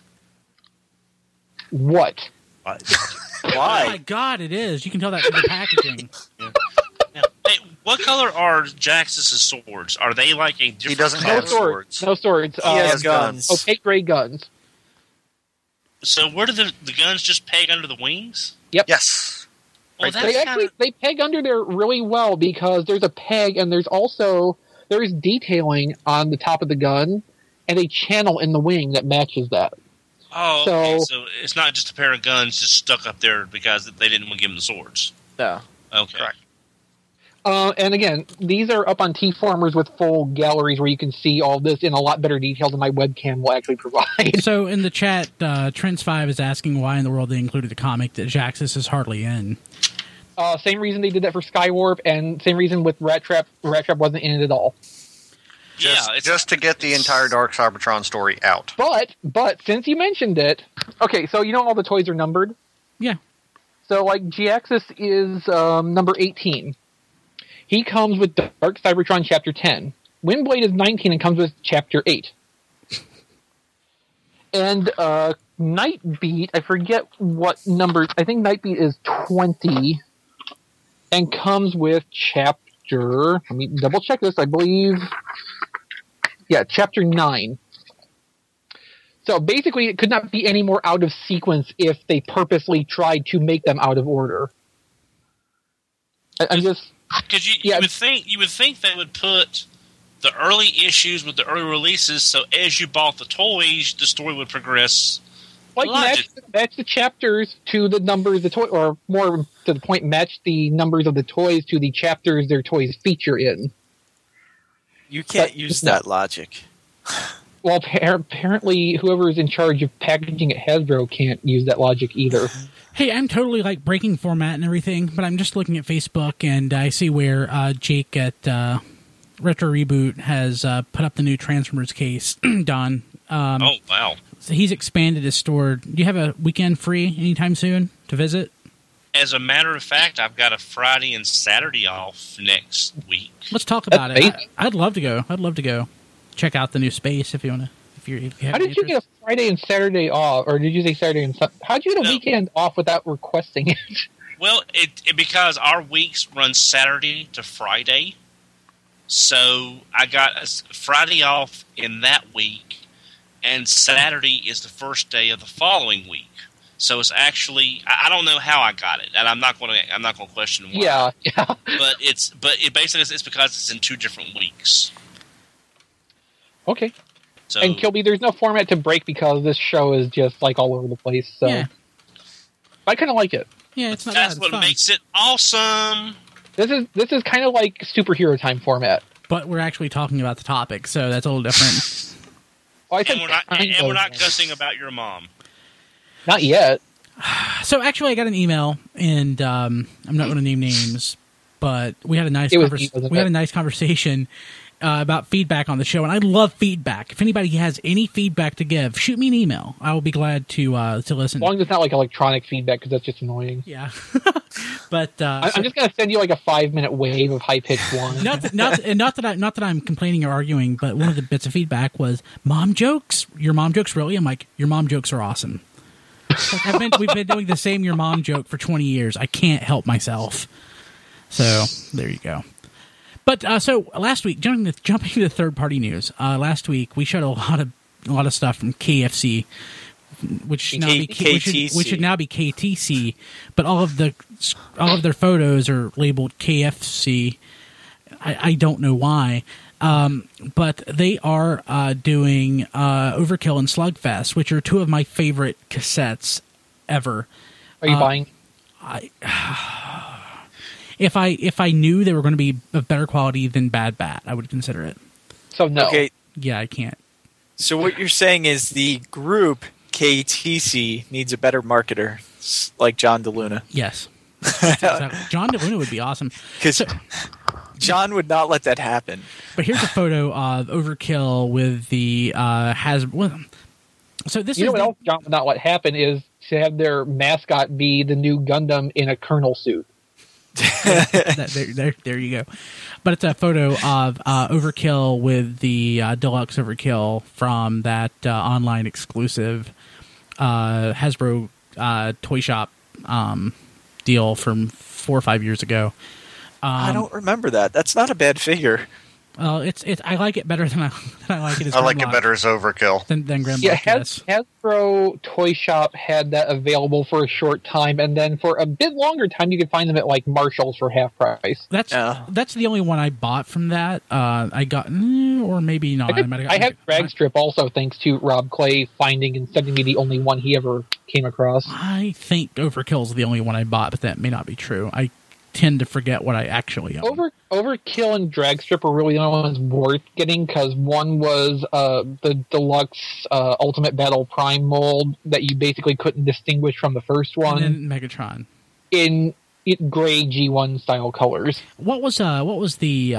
What? Oh my Why? god, it is. You can tell that from the packaging. Now, hey, what color are Jax's swords? Are they like a different He doesn't No color? have swords. swords. No swords. He Uh, has guns. guns. opaque gray guns. So where do the, the guns just peg under the wings? Yes. Well, Right. that's They kind actually of they peg under there really well because there's a peg and there's also there's detailing on the top of the gun and a channel in the wing that matches that. oh, okay. so- So it's not just a pair of guns just stuck up there because they didn't want to give them the swords. No. Okay, Correct. Uh, and again, these are up on T-Formers with full galleries where you can see all this in a lot better detail than my webcam will actually provide. So in the chat, uh, Trents five is asking why in the world they included a comic that Jaxus is hardly in. Uh, same reason they did that for Skywarp, and same reason with Rat Trap. Rat Trap wasn't in it at all. Just, yeah, it's, just to get the entire Dark Cybertron story out. But but since you mentioned it, okay, so you know all the toys are numbered. Yeah. So like G-Axis is um, number eighteen. He comes with Dark Cybertron Chapter ten. Windblade is nineteen and comes with Chapter eight. And uh, Nightbeat, I forget what number. I think Nightbeat is twenty, and comes with Chapter. Let me double check this. I believe, yeah, Chapter nine. So basically, it could not be any more out of sequence if they purposely tried to make them out of order. I, I'm just because you, yeah. you would think you would think they would put the early issues with the early releases, so as you bought the toys, the story would progress. Like match, match the chapters to the numbers of the toy, or more to the point, match the numbers of the toys to the chapters their toys feature in. You can't But, use no. that logic. Well, apparently, whoever is in charge of packaging at Hasbro can't use that logic either. Hey, I'm totally like breaking format and everything, but I'm just looking at Facebook and I see where uh, Jake at uh, Retro Reboot has uh, put up the new Transformers case. Don. Um, Oh, wow. So he's expanded his store. Do you have a weekend free anytime soon to visit? As a matter of fact, I've got a Friday and Saturday off next week. Let's talk about That's it. amazing. I, I'd love to go. I'd love to go check out the new space if you want to. If you're, if you have How any did you get interest. a Friday and Saturday off, or did you say Saturday and Sunday? How did you get a No. weekend off without requesting it? Well, it, it because our weeks run Saturday to Friday, so I got a s- Friday off in that week, and Saturday is the first day of the following week. So it's actually I, I don't know how I got it, and I'm not going to I'm not going to question why. Yeah, yeah. But it's but it basically is- it's because it's in two different weeks. Okay. So And Kilby, there's no format to break because this show is just like all over the place. So Yeah. I kind of like it. Yeah, it's not that's bad. what It's fun. makes it awesome. This is this is kind of like superhero time format. But we're actually talking about the topic, so that's a little different. Oh, I said And we're not kind and, and we're not of. gussing about your mom. Not yet. So actually, I got an email, and um, I'm not going to name names, but we had a nice It was convers- me, wasn't we had it? a nice conversation uh, about feedback on the show, and I love feedback. If anybody has any feedback to give, shoot me an email. I will be glad to uh, to listen. As long as it's not like electronic feedback, because that's just annoying. Yeah, but uh, I, so- I'm just gonna send you like a five minute wave of high pitched one. not that, not and not that I not that I'm complaining or arguing, but one of the bits of feedback was mom jokes. Your mom jokes, really? I'm like, your mom jokes are awesome. Like, I've been, we've been doing the same your mom joke for twenty years. I can't help myself. So there you go. But uh, so last week, jumping to, jumping to the third party news. Uh, last week we showed a lot of a lot of stuff from K F C, which should now be K- which should, KTC. which should now be K T C. But all of the all of their photos are labeled K F C. I, I don't know why. Um, but they are uh, doing uh, Overkill and Slugfest, which are two of my favorite cassettes ever. Are you uh, buying? I, if I if I knew they were going to be of better quality than Bad Bat, I would consider it. So no. Okay, Yeah, I can't. so what you're saying is the group K T C needs a better marketer, s- like John DeLuna, Yes, exactly. John DeLuna would be awesome. because So- John would not let that happen. But here's a photo of Overkill with the uh, has. Well, so this You is know what the- else, John, would not let happen is to have their mascot be the new Gundam in a Colonel suit. that, there, there, there you go. But it's a photo of uh, Overkill with the uh, deluxe Overkill from that uh, online exclusive uh, Hasbro uh, toy shop um, deal from four or five years ago. I don't remember that. That's not a bad figure. Well, it's it's. I like it better than I than I like it as I like it Grimlock. better as Overkill. than than Grimlock. Yeah, yes. Has, Hasbro Toy Shop had that available for a short time, and then for a bit longer time, you could find them at like Marshalls for half price. That's Yeah. that's the only one I bought from that. Uh, I got, mm, or maybe not. I, did, might have I gotten- have Drag Strip also, thanks to Rob Clay finding and sending me the only one he ever came across. I think Overkill is the only one I bought, but that may not be true. I tend to forget what I actually own. Over Overkill and Drag Strip are really the only ones worth getting because one was uh, the deluxe uh, Ultimate Battle Prime mold that you basically couldn't distinguish from the first one and then Megatron. in it, gray G one style colors. What was uh what was the uh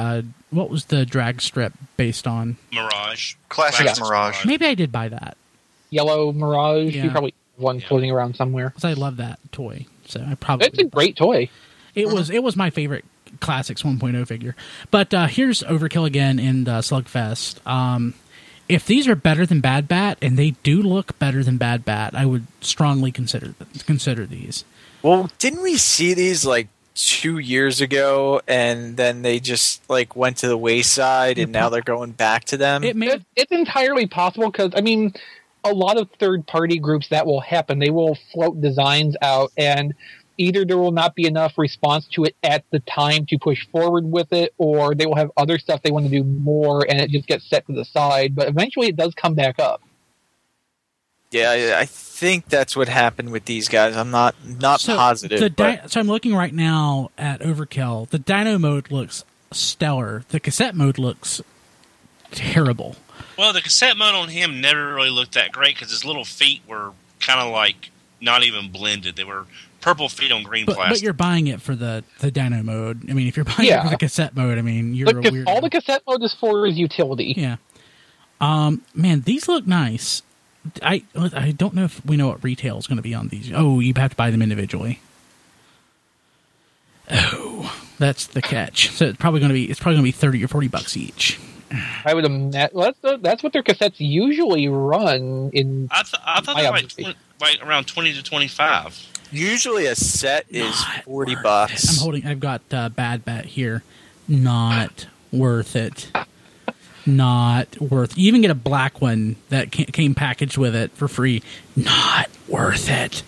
what was the drag strip based on? Mirage. Classic Classics Mirage. Maybe I did buy that Yellow Mirage. Yeah. You probably have one Yeah. floating around somewhere. because I love that toy. So I probably It's a great toy. It was it was my favorite Classics one point oh figure. But uh, here's Overkill again in uh, Slugfest. Um, if these are better than Bad Bat, and they do look better than Bad Bat, I would strongly consider consider these. Well, didn't we see these like two years ago, and then they just like went to the wayside, and now they're going back to them? It may It, it's entirely possible because, I mean, a lot of third-party groups, that will happen. They will float designs out, and either there will not be enough response to it at the time to push forward with it, or they will have other stuff they want to do more, and it just gets set to the side. But eventually it does come back up. Yeah, I- I think that's what happened with these guys. I'm not not so positive. The but di- so I'm looking right now at Overkill. The Dino mode looks stellar. The cassette mode looks terrible. Well, the cassette mode on him never really looked that great because his little feet were kind of like not even blended. They were purple feet on green But, plastic. but you're buying it for the, the Dino mode. I mean, if you're buying it Yeah. for the cassette mode, I mean, you're But a cas- weirdo. all the cassette mode is for is utility. Yeah. Um, man, these look nice. I I don't know if we know what retail is going to be on these. Oh, you have to buy them individually. Oh, that's the catch. So it's probably going to be it's probably going to be thirty or forty bucks each. I would imagine well, that's, the, that's what their cassettes usually run in. I, th- I thought I they were like, obviously- twenty, like around twenty to twenty-five. usually a set is Not forty worth bucks. it. I'm holding. I've got uh, Bad Bat here. Not worth it. Not worth. You even get a black one that ca- came packaged with it for free. Not worth it.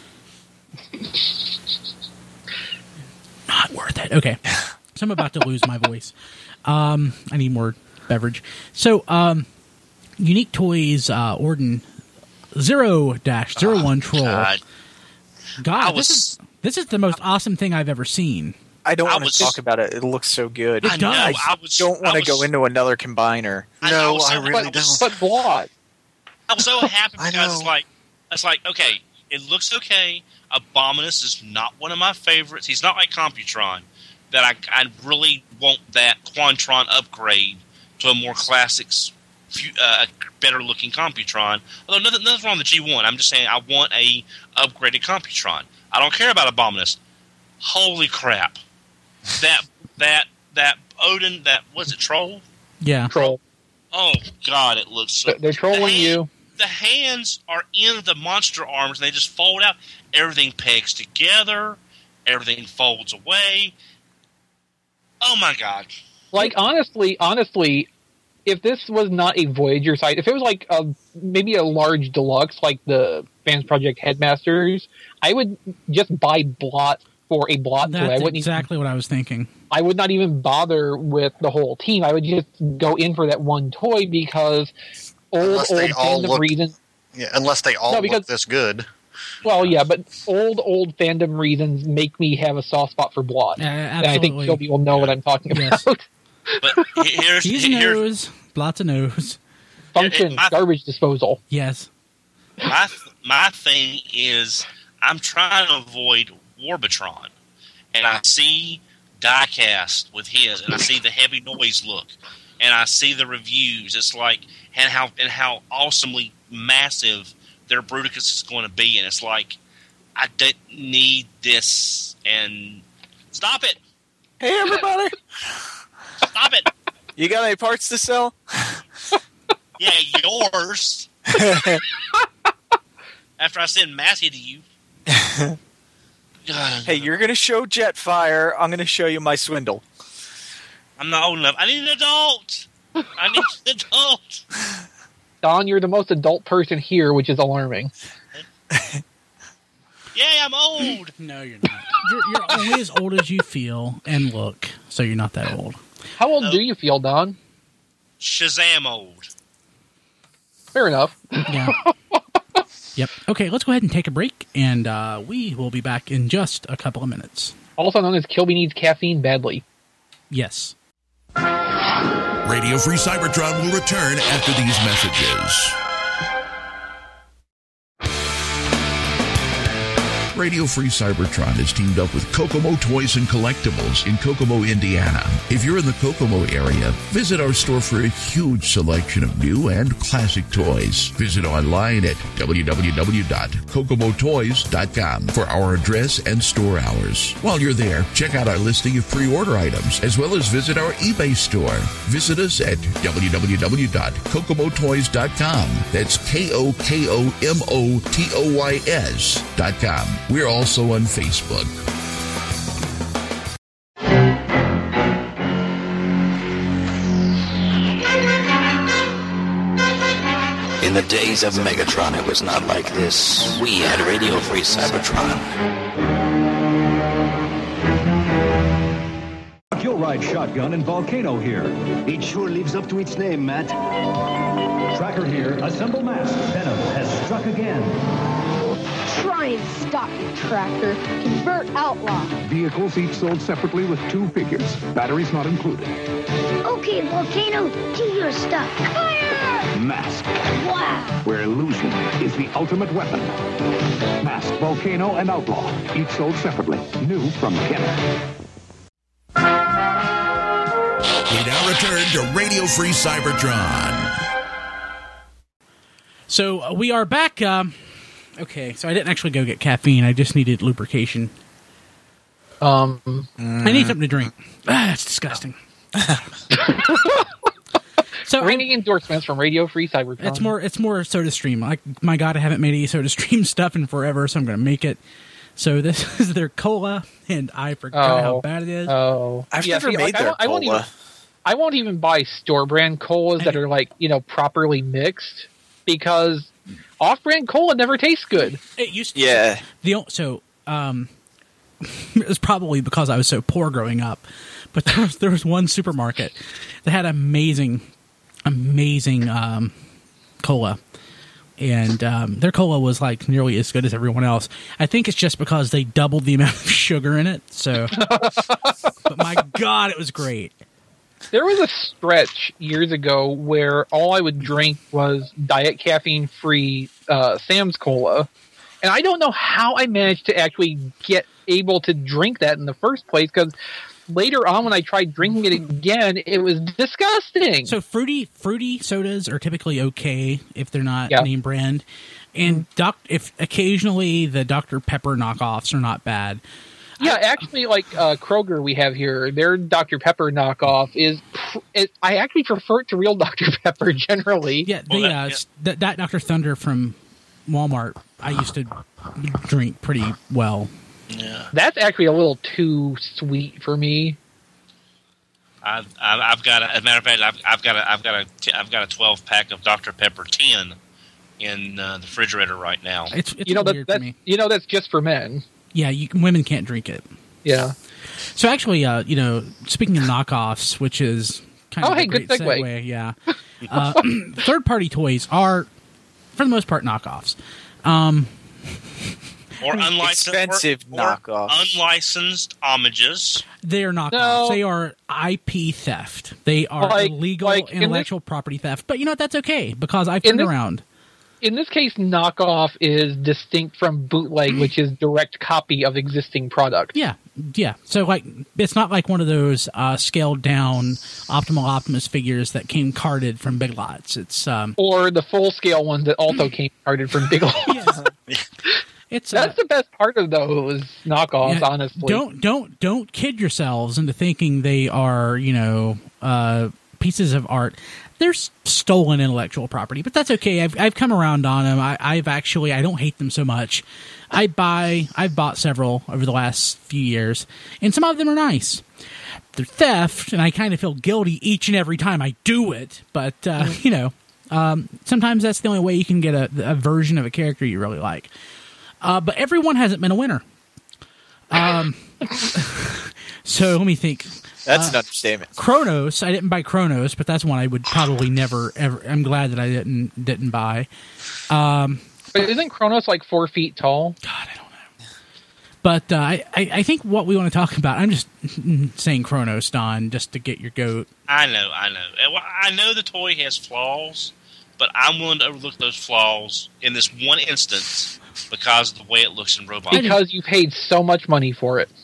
Not worth it. Okay, so I'm about to lose my voice. Um, I need more beverage. So, um, Unique Toys, uh, Orden zero dash zero one troll. God. God, I was- this is this is the most awesome thing I've ever seen. I don't I want was- to talk about it. It looks so good. It I does. know. I I was. don't want I to go was- into another combiner. I No, was so- I really I was- don't. But Blot, I was so happy I because it's know. like it's like okay, it looks okay. Abominus is not one of my favorites. He's not like Computron. That I I really want that Quantron upgrade to a more classics, uh, better looking Computron. Although nothing, nothing's wrong with the G one. I'm just saying I want a upgraded Computron. I don't care about Abominus. Holy crap! That that that Odin that was it Troll? Yeah. troll. Oh God, it looks so. They're trolling the hand- you. The hands are in the monster arms, and they just fold out. Everything pegs together. Everything folds away. Oh my God! Like honestly, honestly, if this was not a Voyager site, if it was like a maybe a large deluxe like the Fans Project Headmasters, I would just buy Blot for a Blot toy. I That's wouldn't exactly what I was thinking. even, I would not even bother with the whole team. I would just go in for that one toy because old Unless old they all fandom look- reasons. Yeah, unless they all No, because- look this good. Well, yeah, but old old fandom reasons make me have a soft spot for Blot. Uh, And I think absolutely. Sylvie will know what I'm talking about. Yes. But he- here's He's here's nose, lots of nose. Function, my- garbage disposal. Yes. my my thing is I'm trying to avoid Warbatron, and I see Diecast with his, and I see the heavy noise look, and I see the reviews. It's like and how and how awesomely massive their Bruticus is going to be, and it's like I don't need this. And stop it, Hey, everybody! stop it. You got any parts to sell? Yeah, yours. After I send Massey to you. God, Hey, you're going to show Jetfire. I'm going to show you my swindle. I'm not old enough. I need an adult. I need an adult. Don, you're the most adult person here, which is alarming. Yeah, I'm old. No, you're not. You're, you're only as old as you feel and look, so you're not that old. How old No. do you feel, Don? Shazam old. Fair enough. Yeah. Yep. Okay, let's go ahead and take a break, and uh, we will be back in just a couple of minutes. Also known as Kilby needs caffeine badly. Yes. Radio Free Cybertron will return after these messages. Radio Free Cybertron has teamed up with Kokomo Toys and Collectibles in Kokomo, Indiana. If you're in the Kokomo area, visit our store for a huge selection of new and classic toys. Visit online at w w w dot kokomo toys dot com for our address and store hours. While you're there, check out our listing of pre-order items, as well as visit our eBay store. Visit us at w w w dot kokomo toys dot com. That's K O K O M O T O Y S dot com. We're also on Facebook. In the days of Megatron, it was not like this. We had Radio Free Cybertron. You'll ride shotgun and Volcano here. It sure lives up to its name, Matt. Tracker here. Assemble mask. Venom has struck again. Try and stop it, Tractor. Convert Outlaw. Vehicles each sold separately with two figures. Batteries not included. Okay, Volcano, do your stuff. Fire! Mask. Wow. Where illusion is the ultimate weapon. Mask, Volcano, and Outlaw. Each sold separately. New from Kenner. We now return to Radio Free Cybertron. So uh, we are back. Um, okay, so I didn't actually go get caffeine. I just needed lubrication. Um, I need something to drink. Ah, that's disgusting. So ringing endorsements from Radio Free Cybertron. It's more. It's more SodaStream. Like, my God, I haven't made any SodaStream stuff in forever, so I'm going to make it. So this is their cola, and I forgot oh, how bad it is. Oh, I've yeah, never see, made like, their I, I won't cola. even. I won't even buy store brand colas that are like you know properly mixed because off brand cola never tastes good. It used to. Yeah. The so um, it was probably because I was so poor growing up, but there was, there was one supermarket that had amazing, amazing um, cola. And um, their cola was like nearly as good as everyone else. I think it's just because they doubled the amount of sugar in it. So, but my God, it was great. There was a stretch years ago where all I would drink was diet caffeine free uh, Sam's Cola, and I don't know how I managed to actually get able to drink that in the first place because. Later on, when I tried drinking it again, it was disgusting. So fruity, fruity sodas are typically okay if they're not yeah. name brand, and doc, if occasionally the Doctor Pepper knockoffs are not bad. Yeah, actually, like uh, Kroger we have here, their Doctor Pepper knockoff is. It, I actually prefer it to real Doctor Pepper generally. Yeah, the, Well, that- uh, yeah. s- that, that Doctor Thunder from Walmart, I used to drink pretty well. Yeah, That's actually a little too sweet for me. I've, I've I've got a, as a matter of fact, I've, I've got a I've got a t- I've got a twelve pack of Doctor Pepper ten in uh, the refrigerator right now. It's, it's you know that, weird that's to me. you know that's just for men. Yeah, you, women can't drink it. Yeah. So actually, uh, you know, speaking of knockoffs, which is kind Oh, of hey, a great good segue. segue, yeah. Uh, third-party toys are, for the most part, knockoffs. Um, Or unlicensed, Expensive or, or knockoffs. unlicensed homages. they are knockoffs. No. They are I P theft. They are Like- illegal like in intellectual property theft. But you know what? That's okay because I've In turned this- around. In this case, knockoff is distinct from bootleg, which is direct copy of existing product. Yeah, yeah. So like, it's not like one of those uh, scaled down Optimal Optimus figures that came carded from Big Lots. It's um, Or the full scale ones that also came started from Big Lots. it's uh, That's the best part of those knockoffs, yeah, honestly. Don't don't don't kid yourselves into thinking they are you know uh, pieces of art. They're s- stolen intellectual property, but that's okay. I've I've come around on them. I, I've actually I don't hate them so much. I buy I've bought several over the last few years, and some of them are nice. They're theft, and I kind of feel guilty each and every time I do it. But uh, you know, um, sometimes that's the only way you can get a, a version of a character you really like. Uh, but everyone hasn't been a winner. Um, so let me think. That's Uh, an understatement. Kronos, I didn't buy Kronos, but that's one I would probably never ever. I'm glad that I didn't didn't buy. Um, But isn't Kronos like four feet tall? God, I don't know. But uh, I, I I think what we want to talk about. I'm just saying Kronos, Don, just to get your goat. I know, I know. Uh, well, I know the toy has flaws, but I'm willing to overlook those flaws in this one instance because of the way it looks in Robot. Because you paid so much money for it.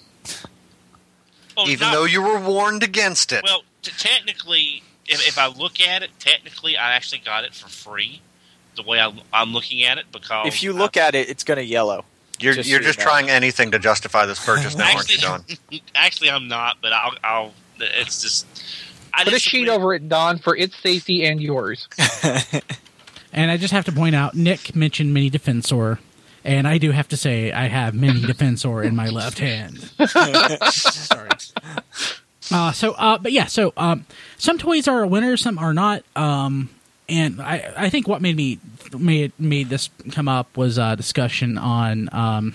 Oh, Even not, though you were warned against it. Well, t- technically, if, if I look at it, technically I actually got it for free. The way I, I'm looking at it, because if you look I, at it, it's going to yellow. You're just you're so just you know. trying anything to justify this purchase now, aren't you, Don? Actually, I'm not, but I'll. I'll it's just. I Put a just sheet simply- over it, Don, for its safety and yours. And I just have to point out, Nick mentioned Mini Defensor, and I do have to say I have Mini Defensor in my left hand. Sorry. Uh, so, uh, but yeah, so um, some toys are a winner, some are not. Um, and I, I think what made me made made this come up was a discussion on. Um,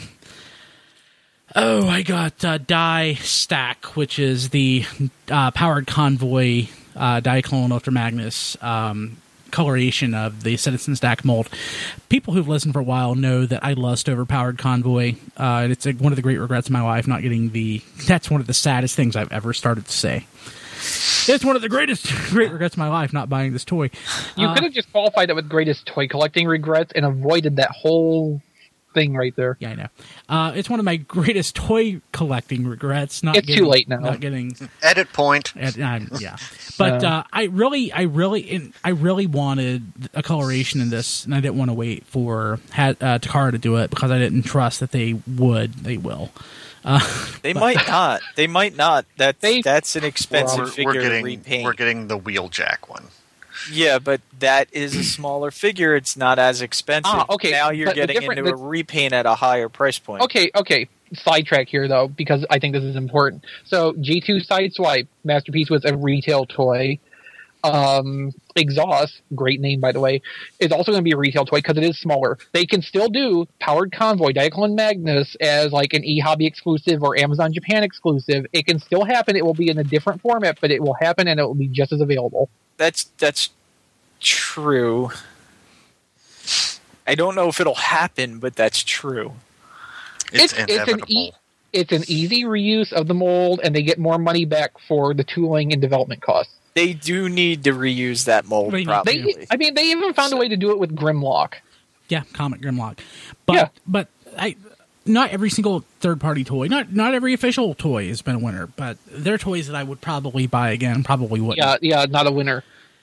oh, I got uh, Die Stack, which is the uh, powered convoy uh, Diaclone Ultra Magnus um, coloration of the Citizen Stack mold. People who've listened for a while know that I lust over powered convoy. Uh, it's like one of the great regrets of my life not getting the. That's one of the saddest things I've ever started to say. It's one of the greatest great regrets of my life not buying this toy. You Uh, could have just qualified it with greatest toy collecting regrets and avoided that whole thing right there. Yeah, I know. Uh, it's one of my greatest toy collecting regrets. Not It's getting, too late now. Not getting Edit point. Ed, um, yeah, but Yeah. uh, I really, I really, I really wanted a coloration in this, and I didn't want to wait for had, uh, Takara to do it because I didn't trust that they would. They will. Uh, They might not. They might not. That They- that's an expensive We're, figure we're to getting repaint. we're getting the Wheeljack one. Yeah, but that is a smaller figure. It's not as expensive. Ah, okay, Now you're but the getting different- into a the- repaint at a higher price point. Okay, okay. Sidetrack here, though, because I think this is important. So, G two Sideswipe Masterpiece was a retail toy. Um, Exhaust, great name, by the way, is also going to be a retail toy because it is smaller. They can still do Powered Convoy, Diaclone Magnus as like an eHobby exclusive or Amazon Japan exclusive. It can still happen. It will be in a different format, but it will happen and it will be just as available. That's that's true. I don't know if it'll happen, but that's true. It's, It's- it's an inevitable. e- It's an easy reuse of the mold, and they get more money back for the tooling and development costs. They do need to reuse that mold, They need- probably. They, I mean, they even found a way to do it with Grimlock. yeah, Comic Grimlock, but Yeah. but I. Not every single third-party toy, not not every official toy has been a winner, but they're toys that I would probably buy again. Probably wouldn't. Yeah, yeah, not a winner.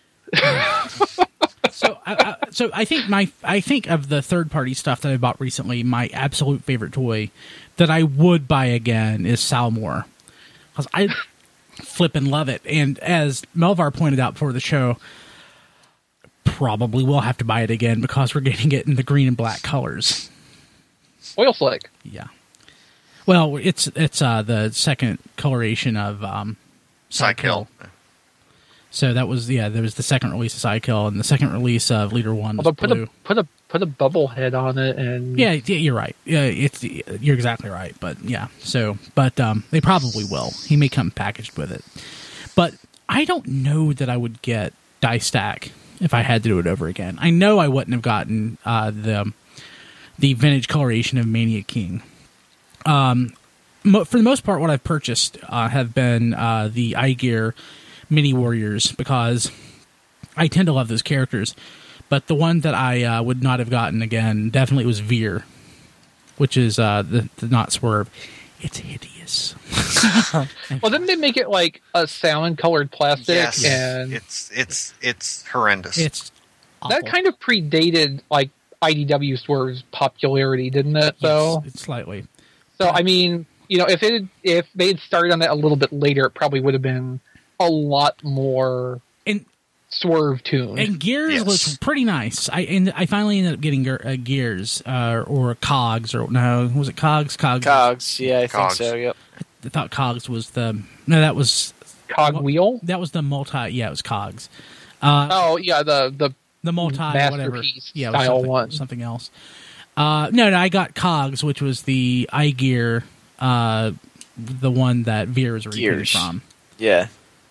So, I, I, so I think my I think of the third party stuff that I bought recently, my absolute favorite toy that I would buy again is Salmore, because I flip and love it. And as Melvar pointed out before the show, probably will have to buy it again because we're getting it in the green and black colors. Oil Slick. Yeah. Well, it's it's uh, the second coloration of um, Psykill. So that was yeah, there was the second release of Psykill and the second release of Leader One was Although put blue. a put a put a bubble head on it, and Yeah, yeah, you're right. Yeah, it's you're exactly right. But yeah, so but um, they probably will. He may come packaged with it. But I don't know that I would get Die Stack if I had to do it over again. I know I wouldn't have gotten uh, the the vintage coloration of Mania King. Um, mo- for the most part, what I've purchased uh, have been uh, the iGear Mini Warriors because I tend to love those characters. But the one that I uh, would not have gotten again definitely was Veer, which is uh, the, the not Swerve. It's hideous. well, didn't they make it like a salmon colored plastic? Yes, And it's it's it's horrendous. It's that kind of predated like I D W Swerve's popularity, didn't it? Though, It's, it's slightly. so I mean, you know, if it had, if they had started on that a little bit later, it probably would have been a lot more And Swerve tuned. and Gears Yes. looks pretty nice. I and I finally ended up getting uh, Gears uh, or Cogs or no, was it Cogs? Cogs. Cogs, yeah, I Cogs. think so. Yep. I thought Cogs was the no. That was Cog wheel. that was the multi. Yeah, it was Cogs. Uh, Oh yeah, the the the multi whatever. Masterpiece Yeah, it was style something, one. something else. Uh, no, no, I got Cogs, which was the iGear, uh, the one that Veer is originated Gears. from. Yeah.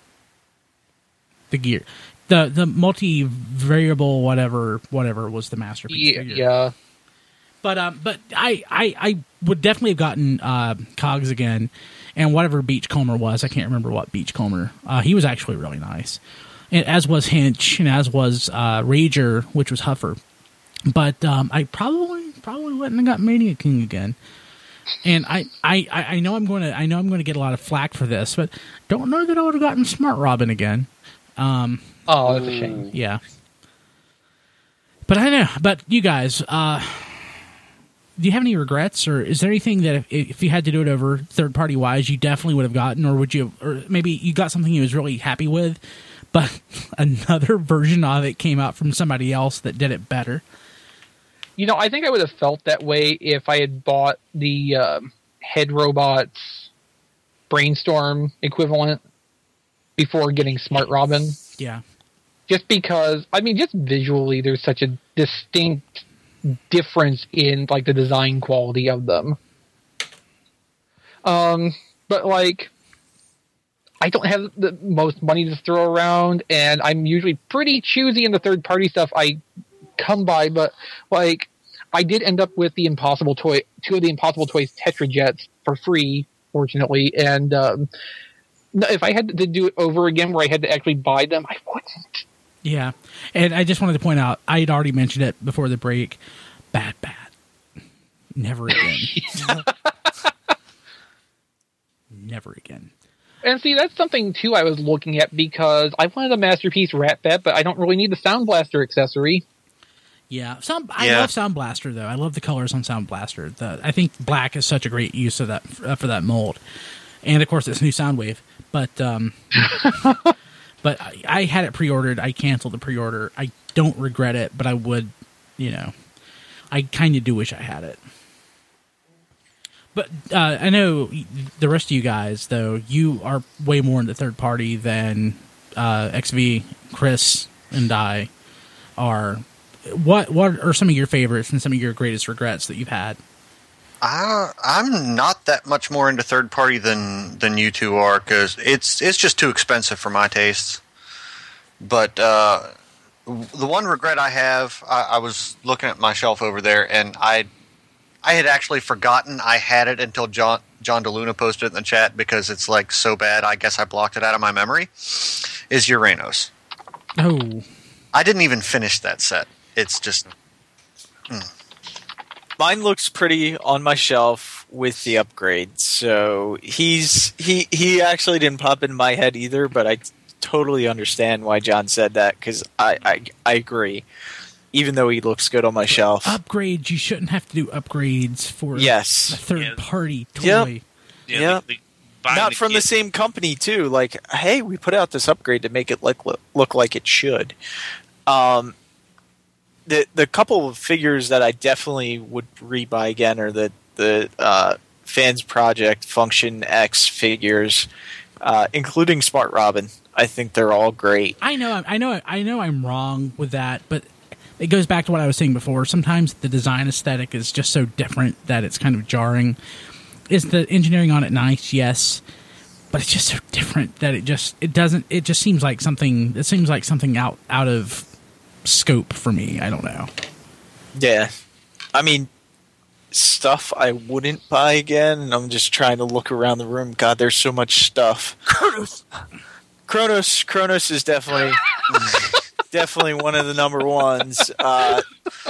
The gear, the the multi variable whatever whatever was the masterpiece. yeah, figure. yeah. But um, but I, I, I would definitely have gotten uh, Cogs again, and whatever Beachcomber was. I can't remember what Beachcomber. Uh, he was actually really nice, and as was Hinch, and as was uh, Rager, which was Huffer. But um, I probably probably wouldn't have got Mania King again. And I, I, I know I'm going to I know I'm going to get a lot of flack for this, but don't know that I would have gotten Smart Robin again. Um, oh, that's a shame. Yeah. But I know. But you guys, uh, do you have any regrets, or is there anything that if, if you had to do it over third party wise, you definitely would have gotten, or would you, or maybe you got something you was really happy with, but another version of it came out from somebody else that did it better? You know, I think I would have felt that way if I had bought the uh, Head Robots Brainstorm equivalent before getting Smart Robin. Yeah. Just because, I mean, just visually, there's such a distinct difference in, like, the design quality of them. Um, but, like, I don't have the most money to throw around, and I'm usually pretty choosy in the third-party stuff I come by, but like I did end up with the Impossible Toy, two of the Impossible Toys Tetra Jets for free, fortunately. And um, if I had to do it over again, where I had to actually buy them, I wouldn't. Yeah, and I just wanted to point out, I had already mentioned it before the break. Bad, bad. Never again. Never again. And see, that's something too I was looking at, because I wanted a Masterpiece Rat Bat, but I don't really need the Sound Blaster accessory. Yeah, Sound, I Yeah. love Sound Blaster though. I love the colors on Sound Blaster. The, I think black is such a great use of that uh, for that mold, and of course it's new Soundwave. But um, but I, I had it pre-ordered. I canceled the pre-order. I don't regret it, but I would, you know, I kind of do wish I had it. But uh, I know the rest of you guys, though, you are way more into third party than uh, X V, Chris, and I are. What what are some of your favorites and some of your greatest regrets that you've had? I, I'm not that much more into third party than, than you two are, because it's it's just too expensive for my tastes. But uh, the one regret I have, I, I was looking at my shelf over there, and I I had actually forgotten I had it until John John DeLuna posted it in the chat, because it's like so bad, I guess I blocked it out of my memory, is Uranos. Oh. I didn't even finish that set. It's just... Mm. Mine looks pretty on my shelf with the upgrade. So he's he he actually didn't pop in my head either, but I totally understand why John said that, because I, I I agree. Even though he looks good on my shelf, Upgrades, you shouldn't have to do upgrades for yes, a third party toy. Yep. Yeah, Yep. the- the- buying Not the from the kit- same company too. Like, hey, we put out this upgrade to make it look look like it should. Um, the the couple of figures that I definitely would rebuy again are the the uh, Fans Project Function X figures, uh, including Smart Robin. I think they're all great. I know, I know, I know, I'm wrong with that, but it goes back to what I was saying before. Sometimes the design aesthetic is just so different that it's kind of jarring. Is the engineering on it nice? Yes, but it's just so different that it just it doesn't. It just seems like something. It seems like something out out of scope for me. I don't know. Yeah, I mean, stuff I wouldn't buy again. And I'm just trying to look around the room. God, there's so much stuff. Kronos, Kronos, Kronos is definitely definitely one of the number ones. Uh,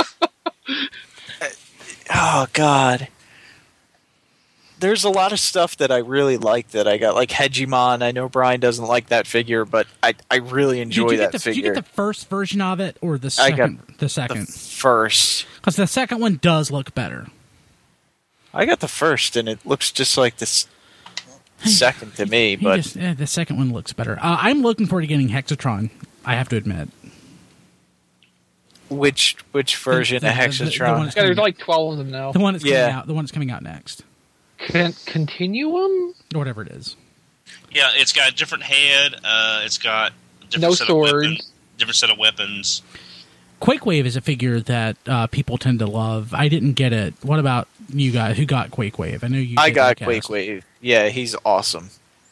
oh God. There's a lot of stuff that I really like that I got, like Hegemon. I know Brian doesn't like that figure, but I, I really enjoy did you that get the, figure. Did you get the first version of it or the I got second? The second. The first. Because the second one does look better. I got the first, and it looks just like this second to me. He But just, eh, the second one looks better. Uh, I'm looking forward to getting Hexatron, I have to admit. which which version The- of the- the- the Hexatron? one that's Yeah, there's coming- like twelve of them now. The one that's coming Yeah. out. The one that's coming out next. Con- Continuum? Or whatever it is. Yeah, it's got a different head. Uh, it's got a different No set swords. Of weapons, different set of weapons. Quakewave is a figure that uh, people tend to love. I didn't get it. What about you guys? Who got Quakewave? I know you. I did, got Cast. Quakewave. Yeah, he's awesome.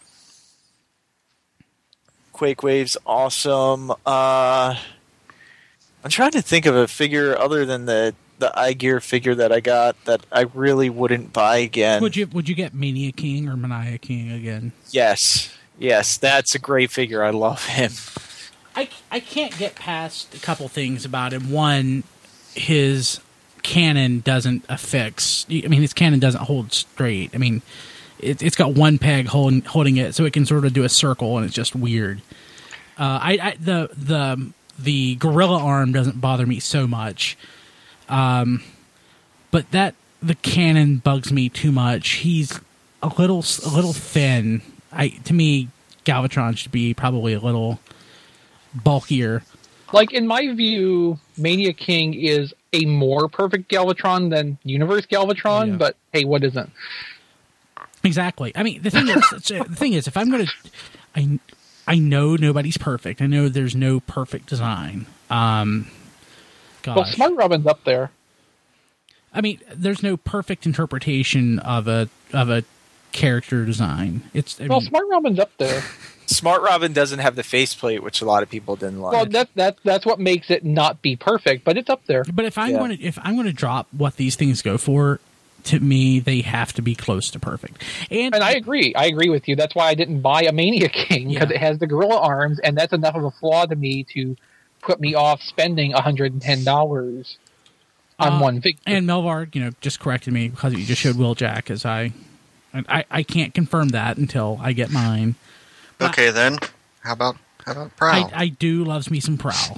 Quakewave's awesome. Uh, I'm trying to think of a figure other than the the iGear figure that I got that I really wouldn't buy again. Would you Would you get Mania King or Mania King again? Yes, yes, that's a great figure. I love him. I, I can't get past a couple things about him. One, his cannon doesn't affix. I mean, his cannon doesn't hold straight. I mean, it, it's got one peg holding holding it, so it can sort of do a circle, and it's just weird. Uh, I, I the the the gorilla arm doesn't bother me so much, um, but that the cannon bugs me too much. He's a little a little thin. I to me, Galvatron should be probably a little bulkier. Like, in my view, Mania King is a more perfect Galvatron than Universe Galvatron, Yeah. but hey, what isn't? Exactly. I mean, the thing is, the thing is, if I'm going to, I, I know nobody's perfect. I know there's no perfect design. Um, gosh. Well, Smart Robin's up there. I mean, there's no perfect interpretation of a of a character design. It's I Well, mean, Smart Robin's up there. Smart Robin doesn't have the faceplate, which a lot of people didn't like. Well, that that that's what makes it not be perfect, but it's up there. But if I'm Yeah. going to if I'm going to drop what these things go for, to me they have to be close to perfect. And, And I agree. I agree with you. That's why I didn't buy a Mania King, because Yeah. it has the gorilla arms, and that's enough of a flaw to me to put me off spending one hundred ten dollars on Uh, one figure. And Melvar, you know, just corrected me because you just showed Wheeljack as I, and I, I can't confirm that until I get mine. But Okay, then. How about how about Prowl? I, I do loves me some Prowl.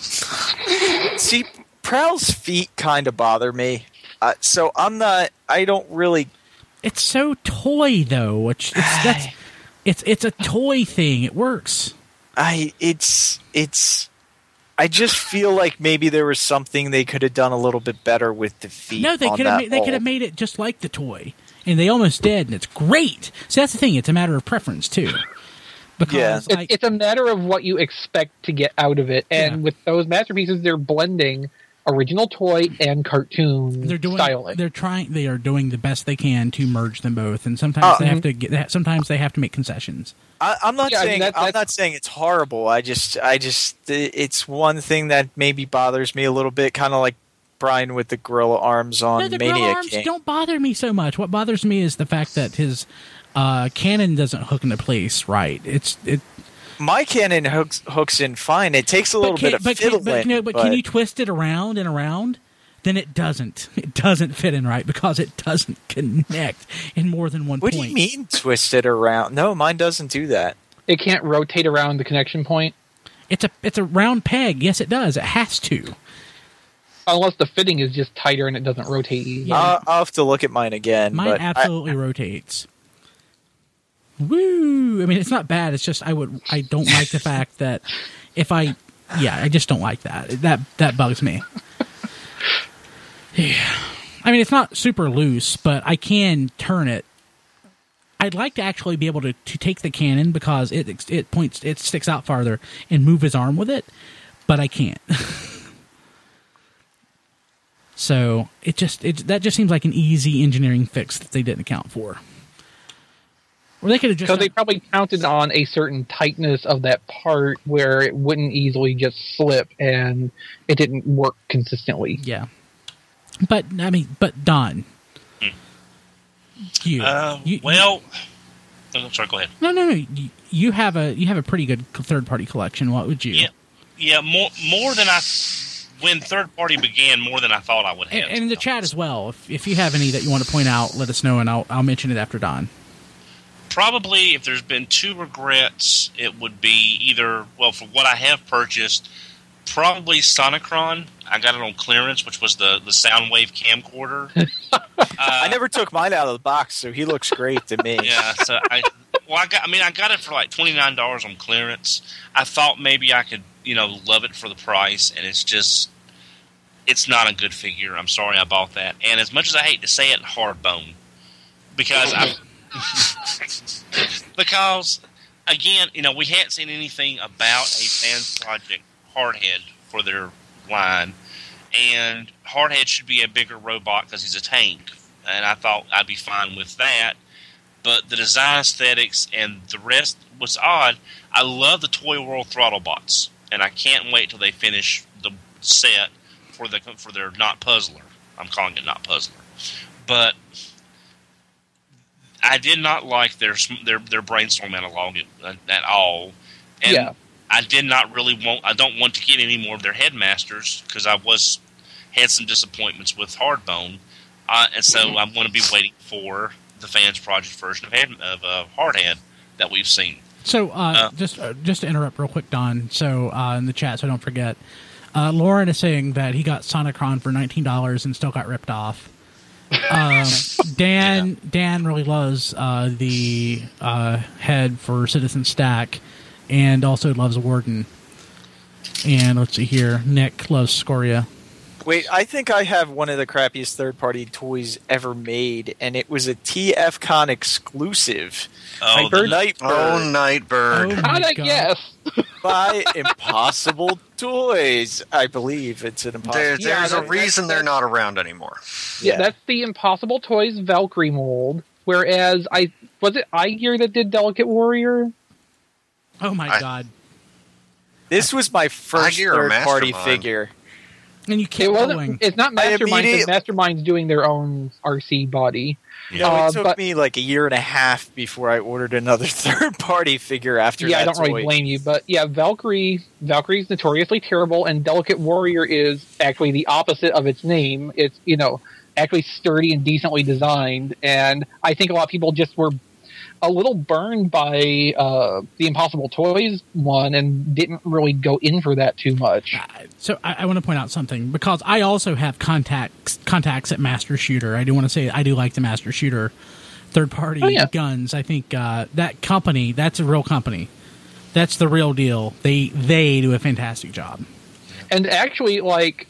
See, Prowl's feet kind of bother me. Uh, so I'm not. I don't really. It's so toy though, which it's that's it's it's a toy thing. It works. I. It's. It's. I just feel like maybe there was something they could have done a little bit better with the feet. No, they on could have that made, they could have mold. made it just like the toy, and they almost did, and it's great. So that's the thing; it's a matter of preference too. Because Yeah. It's, like, it's a matter of what you expect to get out of it. And Yeah. with those masterpieces, they're blending original toy and cartoon they're doing, styling. they're trying, they are doing the best they can to merge them both, and sometimes Uh, they have to get, sometimes they have to make concessions. I, I'm not Yeah, I mean, saying that- I'm that's- not saying it's horrible. I just I just it's one thing that maybe bothers me a little bit, kind of like Brian with the gorilla arms on No, the Mania gorilla arms King. don't bother me so much. What bothers me is the fact that his uh, cannon doesn't hook into place right. It's it. My cannon hooks hooks in fine. It takes a little but can, bit of but, can, fiddling. but, no, but can you twist it around and around? Then it doesn't. It doesn't fit in right because it doesn't connect in more than one What point. do you mean twist it around? No, mine doesn't do that. It can't rotate around the connection point It's a it's a round peg. Yes, it does. It has to. unless the fitting is just tighter and it doesn't rotate easy. Yeah. I'll, I'll have to look at mine again. Mine but I- absolutely rotates. Woo! I mean, it's not bad. It's just I would I don't like the fact that if I yeah I just don't like that. That that bugs me. Yeah. I mean, it's not super loose, but I can turn it. I'd like to actually be able to, to take the cannon because it it points it sticks out farther and move his arm with it, but I can't. So it just it that just seems like an easy engineering fix that they didn't account for. Or they could have just So they probably counted on a certain tightness of that part where it wouldn't easily just slip, and it didn't work consistently. yeah. But I mean, but Don, you, Uh, you well, I'm sorry. Go ahead. no no no you, you have a you have a pretty good third party collection. What would you? Yeah, yeah, more more than I when third party began, more than I thought I would have. And, and in the chat as well. If if you have any that you want to point out, let us know, and I'll I'll mention it after Don. Probably, if there's been two regrets, it would be either, well, for what I have purchased, probably Sonicron. I got it on clearance, which was the, the Soundwave camcorder. uh, I never took mine out of the box, so he looks great to me. Yeah, so I, well, I got, I mean, I got it for like twenty-nine dollars on clearance. I thought maybe I could, you know, love it for the price, and it's just, it's not a good figure. I'm sorry I bought that. And as much as I hate to say it, hard bone. Because I... because, again, you know, we hadn't seen anything about a fan project Hardhead for their line, and Hardhead should be a bigger robot because he's a tank, and I thought I'd be fine with that. But the design aesthetics and the rest was odd. I love the Toy World Throttlebots, and I can't wait till they finish the set for the for their Not Puzzler. I'm calling it Not Puzzler, but I did not like their their their brainstorm analog at, at all. And Yeah. I did not really want. I don't want to get any more of their headmasters because I was had some disappointments with Hardbone, uh, and so I'm going to be waiting for the Fans Project version of, head, of uh, Hardhead that we've seen. So, uh, uh, just uh, just to interrupt real quick, Don. So, uh, in the chat, so I don't forget, uh, Lauren is saying that he got Sonicron for nineteen dollars and still got ripped off. Um, Dan yeah. Dan really loves uh, the uh, head for Citizen Stack, and also loves Warden. And let's see here, Nick loves Scoria. Wait, I think I have one of the crappiest third-party toys ever made, and it was a T F Con exclusive. Oh, the Nightbird. Oh, Nightbird. Oh, How did I guess? By Impossible Toys, I believe it's an Impossible. There, there's yeah, a reason they're not around anymore. Yeah, that's the Impossible Toys Valkyrie mold. Whereas I was it iGear that did Delicate Warrior. Oh my I, god! This was my first third-party figure. And you keep it wasn't, going. It's not Mastermind, because Mastermind's doing their own R C body. Yeah. No, it uh, took but, me like a year and a half before I ordered another third-party figure after yeah, that. Yeah, I don't toy. really blame you. But yeah, Valkyrie Valkyrie's notoriously terrible, and Delicate Warrior is actually the opposite of its name. It's, you know, actually sturdy and decently designed. And I think a lot of people just were a little burned by uh, the Impossible Toys one and didn't really go in for that too much. Uh, so I, I want to point out something, because I also have contacts contacts at Master Shooter. I do want to say I do like the Master Shooter third-party oh, yeah. guns. I think uh, that company, that's a real company. That's the real deal. They they do a fantastic job. And actually, like,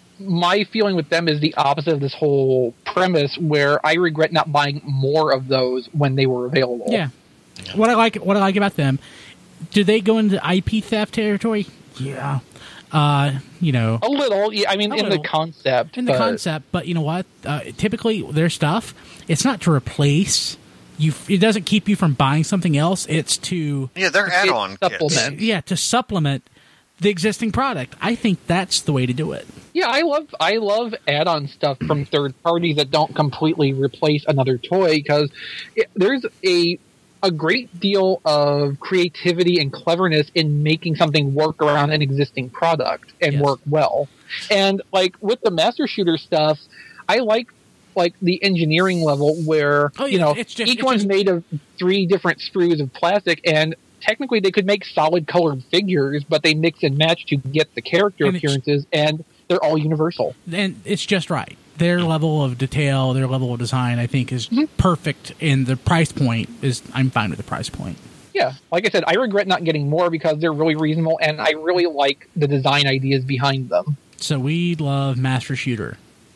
my feeling with them is the opposite of this whole premise, where I regret not buying more of those when they were available. Yeah. What I like, what I like about them, do they go into I P theft territory? Yeah. Uh, you know, a little. Yeah, I mean, in little. the concept. In the but... concept, but you know what? Uh, typically, their stuff, it's not to replace you. It doesn't keep you from buying something else. It's to yeah, they're add-on supplement. Yeah, to supplement the existing product. I think that's the way to do it. Yeah, I love I love add-on stuff from third parties that don't completely replace another toy, because there's a a great deal of creativity and cleverness in making something work around an existing product and yes. work well. And like with the Master Shooter stuff, I like like the engineering level where oh, yeah, you know it's just, each it's one's just... made of three different sprues of plastic, and technically they could make solid colored figures, but they mix and match to get the character and appearances, and they're all universal. And it's just right. Their level of detail, their level of design, I think, is mm-hmm. perfect. And the price point is, I'm fine with the price point. Yeah, like I said, I regret not getting more because they're really reasonable, and I really like the design ideas behind them. So we love Master Shooter.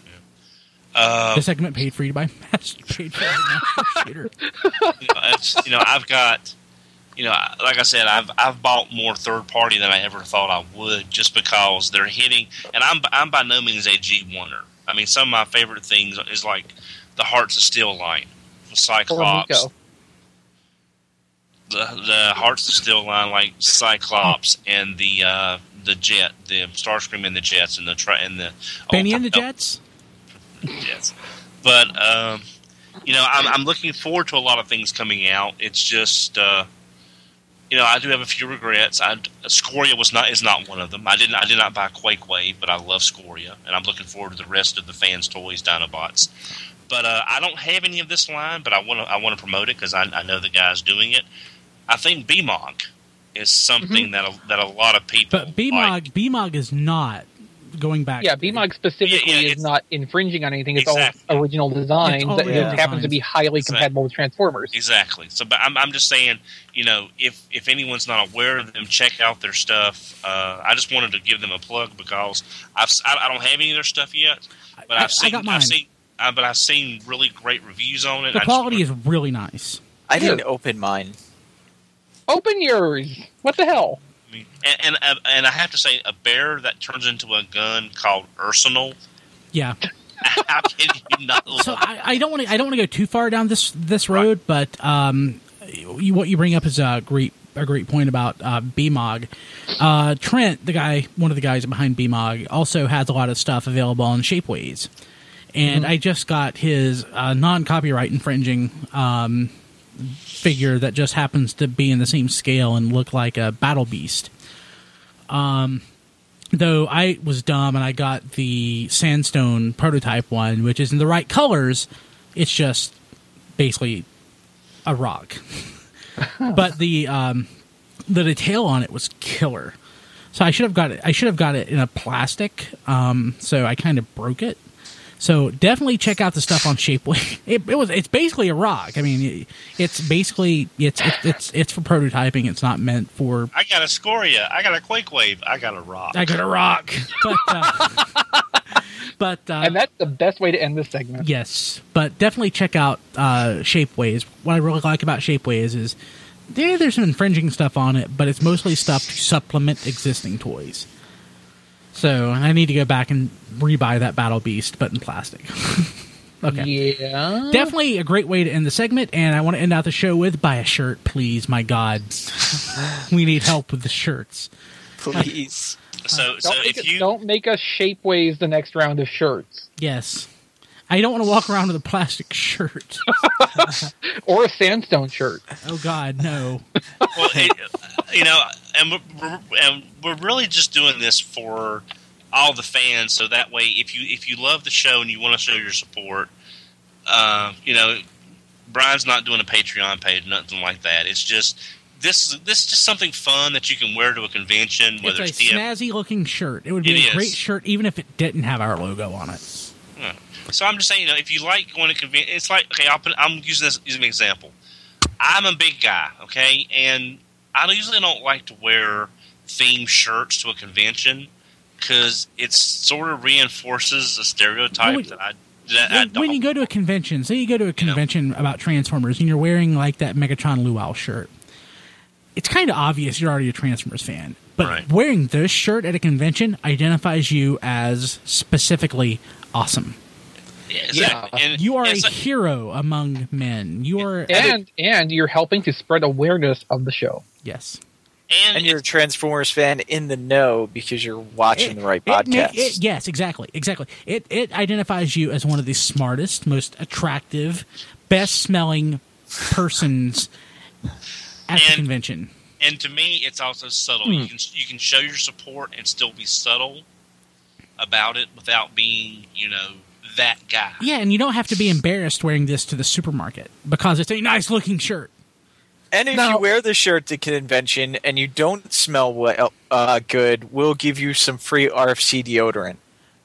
Uh, the segment paid for you by Master, paid for Master Shooter. You know, it's, you know, I've got, you know, like I said, I've I've bought more third party than I ever thought I would, just because they're hitting. And I'm I'm by no means a G one-er. I mean, some of my favorite things is like the Hearts of Steel line, Cyclops. The the Hearts of Steel line, like Cyclops and the uh, the Jet, the Starscream and the Jets, and the tra- and the Benny and the Jets. Jets, but um, you know, I'm I'm looking forward to a lot of things coming out. It's just. Uh, You know, I do have a few regrets. I, Scoria was not is not one of them. I didn't I did not buy Quake Wave, but I love Scoria, and I'm looking forward to the rest of the Fans Toys Dinobots. But uh, I don't have any of this line, but I want to I want to promote it because I, I know the guy's doing it. I think B M O G is something mm-hmm. that a, that a lot of people. But B M O G like. B M O G is not going back. Yeah, B M O G specifically yeah, yeah, is not infringing on anything. It's exactly. all original designs all that original just happens to be highly exactly. compatible with Transformers. Exactly. So, but I'm I'm just saying, you know, if if anyone's not aware of them, check out their stuff. Uh, I just wanted to give them a plug because I've I, I don't have any of their stuff yet, but I, I've seen I got mine. I've seen uh, but I've seen really great reviews on it. The I quality just, is really nice. I didn't open mine. Open yours. What the hell? I mean, and and, uh, and I have to say, a bear that turns into a gun called Arsenal. Yeah. How can you not love so I, I don't want to. I don't want to go too far down this this road, right. but um, you, what you bring up is a great a great point about uh, B M O G. Uh, Trent, the guy, one of the guys behind B M O G, also has a lot of stuff available on Shapeways, and mm-hmm. I just got his uh, non-copyright infringing um, figure that just happens to be in the same scale and look like a Battle Beast. Um, though I was dumb and I got the sandstone prototype one, which is in the right colors. It's just basically a rock. But the um, the detail on it was killer. So I should have got it. I should have got it in a plastic. Um, so I kind of broke it. So definitely check out the stuff on Shapeway. It, it was. It's basically a rock. I mean, it's basically it's it's it's, it's for prototyping. It's not meant for. I got a Scoria. I got a Quake Wave. I got a rock. I got a rock. But uh, but uh, and that's the best way to end this segment. Yes, but definitely check out uh, Shapeways. What I really like about Shapeways is there there's some infringing stuff on it, but it's mostly stuff to supplement existing toys. So I need to go back and rebuy that Battle Beast, but in plastic. Okay. Yeah. Definitely a great way to end the segment, and I want to end out the show with buy a shirt, please. My God, we need help with the shirts, please. So, so don't if make you it, don't make us Shapeways the next round of shirts. Yes. I don't want to walk around with a plastic shirt. Or a sandstone shirt. Oh, God, no. Well, it, you know, and we're, we're, and we're really just doing this for all the fans, so that way, if you if you love the show and you want to show your support, uh, you know, Brian's not doing a Patreon page, nothing like that. It's just this. This is just something fun that you can wear to a convention. Whether it's it's a D M- snazzy-looking shirt. It would be It a is. great shirt, even if it didn't have our logo on it. Yeah. So I'm just saying, you know, if you like going to convention, it's like, okay, I'll put, I'm using this as an example. I'm a big guy, okay, and I usually don't like to wear themed shirts to a convention because it sort of reinforces a stereotype When- that I that I When, don't. when you go to a convention, say you go to a convention about Transformers and you're wearing like that Megatron Luau shirt, it's kind of obvious you're already a Transformers fan. But Right. wearing this shirt at a convention identifies you as specifically awesome. Yeah, exactly. And You are a it's like- hero among men. You are And and you're helping to spread awareness of the show. yes. and, And you're a Transformers fan in the know because you're watching the right It podcast. ma- it- yes, exactly, exactly. It it identifies you as one of the smartest, most attractive, best smelling persons at the And- convention. And to me, it's also subtle. Hmm. You can you can show your support and still be subtle about it without being, you know, that guy. Yeah, and you don't have to be embarrassed wearing this to the supermarket because it's a nice looking shirt. And if Now- you wear the shirt to convention and you don't smell well, uh, good, we'll give you some free R F C deodorant.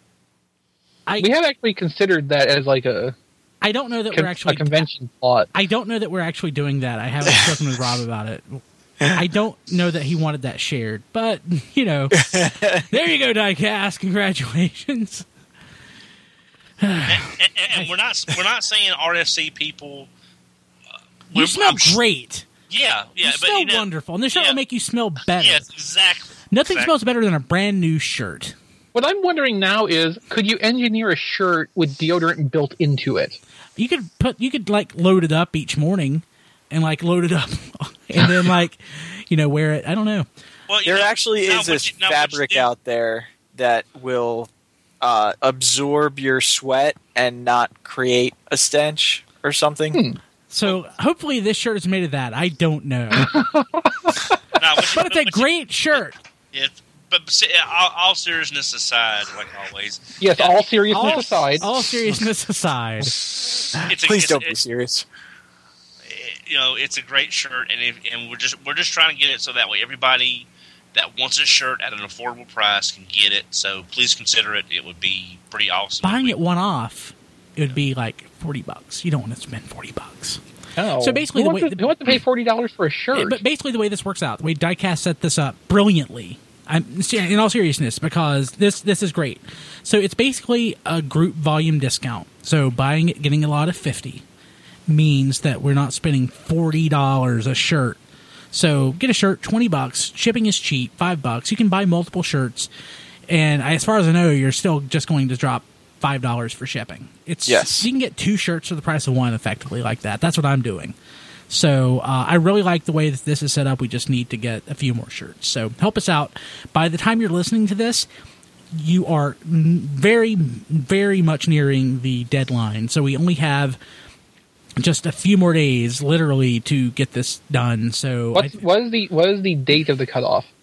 I We have actually considered that as like a, I don't know that con- we're actually a convention plot. I don't know that we're actually doing that. I haven't spoken with Rob about it. I don't know that he wanted that shared, but you know, there you go, Diecast. Congratulations. And, and, and we're not we're not saying R F C people. Uh, You we're- smell I'm sh- great. Yeah, yeah, You but smell you know, wonderful, and this shirt yeah. will make you smell better. Yeah, exactly. Nothing exactly. smells better than a brand new shirt. What I'm wondering now is, could you engineer a shirt with deodorant built into it? You could put, you could like load it up each morning, and like load it up, and then like, you know, wear it. I don't know. Well, you There know, actually now is what this you- now what you fabric do- out there that will uh, absorb your sweat and not create a stench or something. Hmm. So hopefully this shirt is made of that. I don't know, Now, what you- but it's a what you- great shirt. Yeah, but se- all, all seriousness aside, like always, Yes, all seriousness All, aside. all seriousness aside, it's a, Please it's, don't it- be serious. you know, it's a great shirt, and if, and we're just we're just trying to get it so that way everybody that wants a shirt at an affordable price can get it. So please consider it. It would be pretty awesome. buying We- it one off, it would be like forty bucks. You don't want to spend forty bucks. Oh. So basically who the wants, way- to, who wants to pay forty dollars for a shirt? Yeah, but basically, the way this works out, the way Diecast set this up brilliantly, I'm in all seriousness, because this this is great. So it's basically a group volume discount. So buying it, getting a lot of fifty, means that we're not spending forty dollars a shirt. So get a shirt, twenty bucks. Shipping is cheap, five bucks. You can buy multiple shirts, and as far as I know, you're still just going to drop five dollars for shipping. It's Yes. You can get two shirts for the price of one, effectively, like that. That's what I'm doing. So uh, I really like the way that this is set up. We just need to get a few more shirts. So help us out. By the time you're listening to this, you are n- very, very much nearing the deadline. So we only have just a few more days, literally, to get this done. So What's, I, what is the what is the date of the cutoff?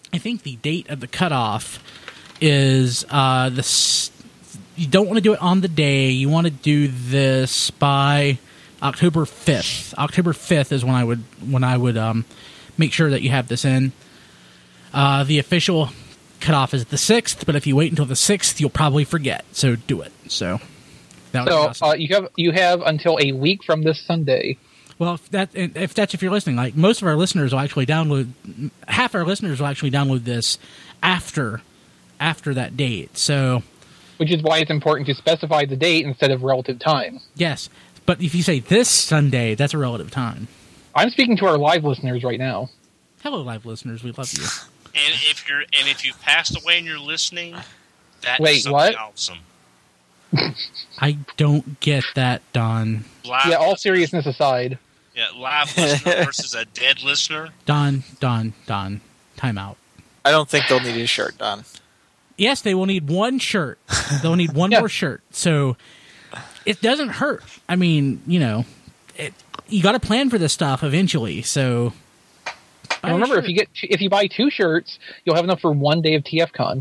I think the date of the cutoff is uh, the. S- you don't want to do it on the day. You want to do this by October fifth. October fifth is when I would when I would um, make sure that you have this in. Uh, the official cutoff is the sixth, but if you wait until the sixth, you'll probably forget. So do it. So. That would be So awesome. uh, you have you have until a week from this Sunday. Well, if that if that's if you're listening, like most of our listeners will actually download, half our listeners will actually download this after after that date. So, which is why it's important to specify the date instead of relative time. Yes, but if you say this Sunday, that's a relative time. I'm speaking to our live listeners right now. Hello, live listeners. We love you. And if you're and if you've passed away and you're listening, that's Wait, something what? awesome. I don't get that, Don. Live yeah, all seriousness aside. Yeah, live listener versus a dead listener. Don, Don, Don. Time out. I don't think they'll need a shirt, Don. Yes, they will need one shirt. They'll need one Yeah. more shirt. So it doesn't hurt. I mean, you know, it, you got to plan for this stuff eventually. So buy And a remember, shirt. if you get if you buy two shirts, you'll have enough for one day of T F Con.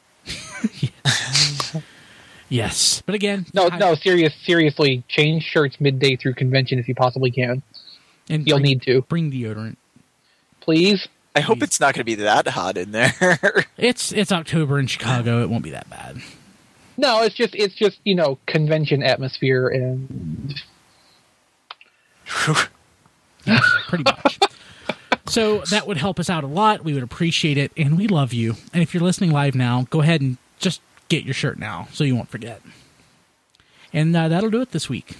Yes, but again, No, I- no, serious, seriously, change shirts midday through convention if you possibly can. and You'll bring, need to, bring deodorant. please. I hope it's not going to be that hot in there. It's it's October in Chicago. It won't be that bad. No, it's just it's just you know convention atmosphere and Yes, pretty much. So that would help us out a lot. We would appreciate it, and we love you. And if you're listening live now, go ahead and just get your shirt now so you won't forget. And uh, that'll do it this week.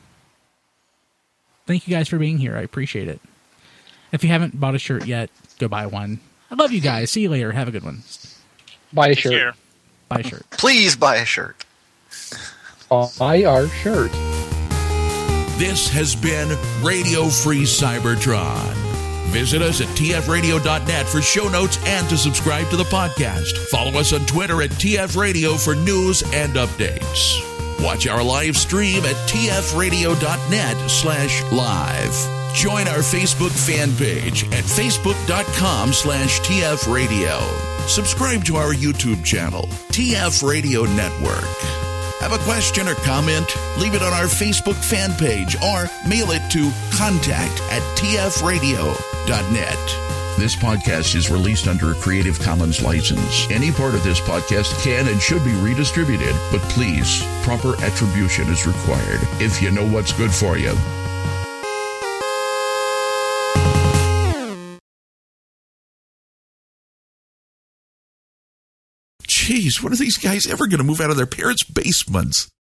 Thank you guys for being here. I appreciate it. If you haven't bought a shirt yet, go buy one. I love you guys. See you later. Have a good one. buy a Take shirt. care. Buy a shirt. Please buy a shirt. Buy our shirt. This has been Radio Free Cybertron. Visit us at T F radio dot net for show notes and to subscribe to the podcast. Follow us on Twitter at T F Radio for news and updates. Watch our live stream at T F radio dot net slash live. Join our Facebook fan page at facebook dot com slash T F radio. Subscribe to our YouTube channel, T F Radio Network. Have a question or comment? Leave it on our Facebook fan page or mail it to contact at T F radio dot net. This podcast is released under a Creative Commons license. Any part of this podcast can and should be redistributed, but please, proper attribution is required if you know what's good for you. Jeez, when are these guys ever going to move out of their parents' basements?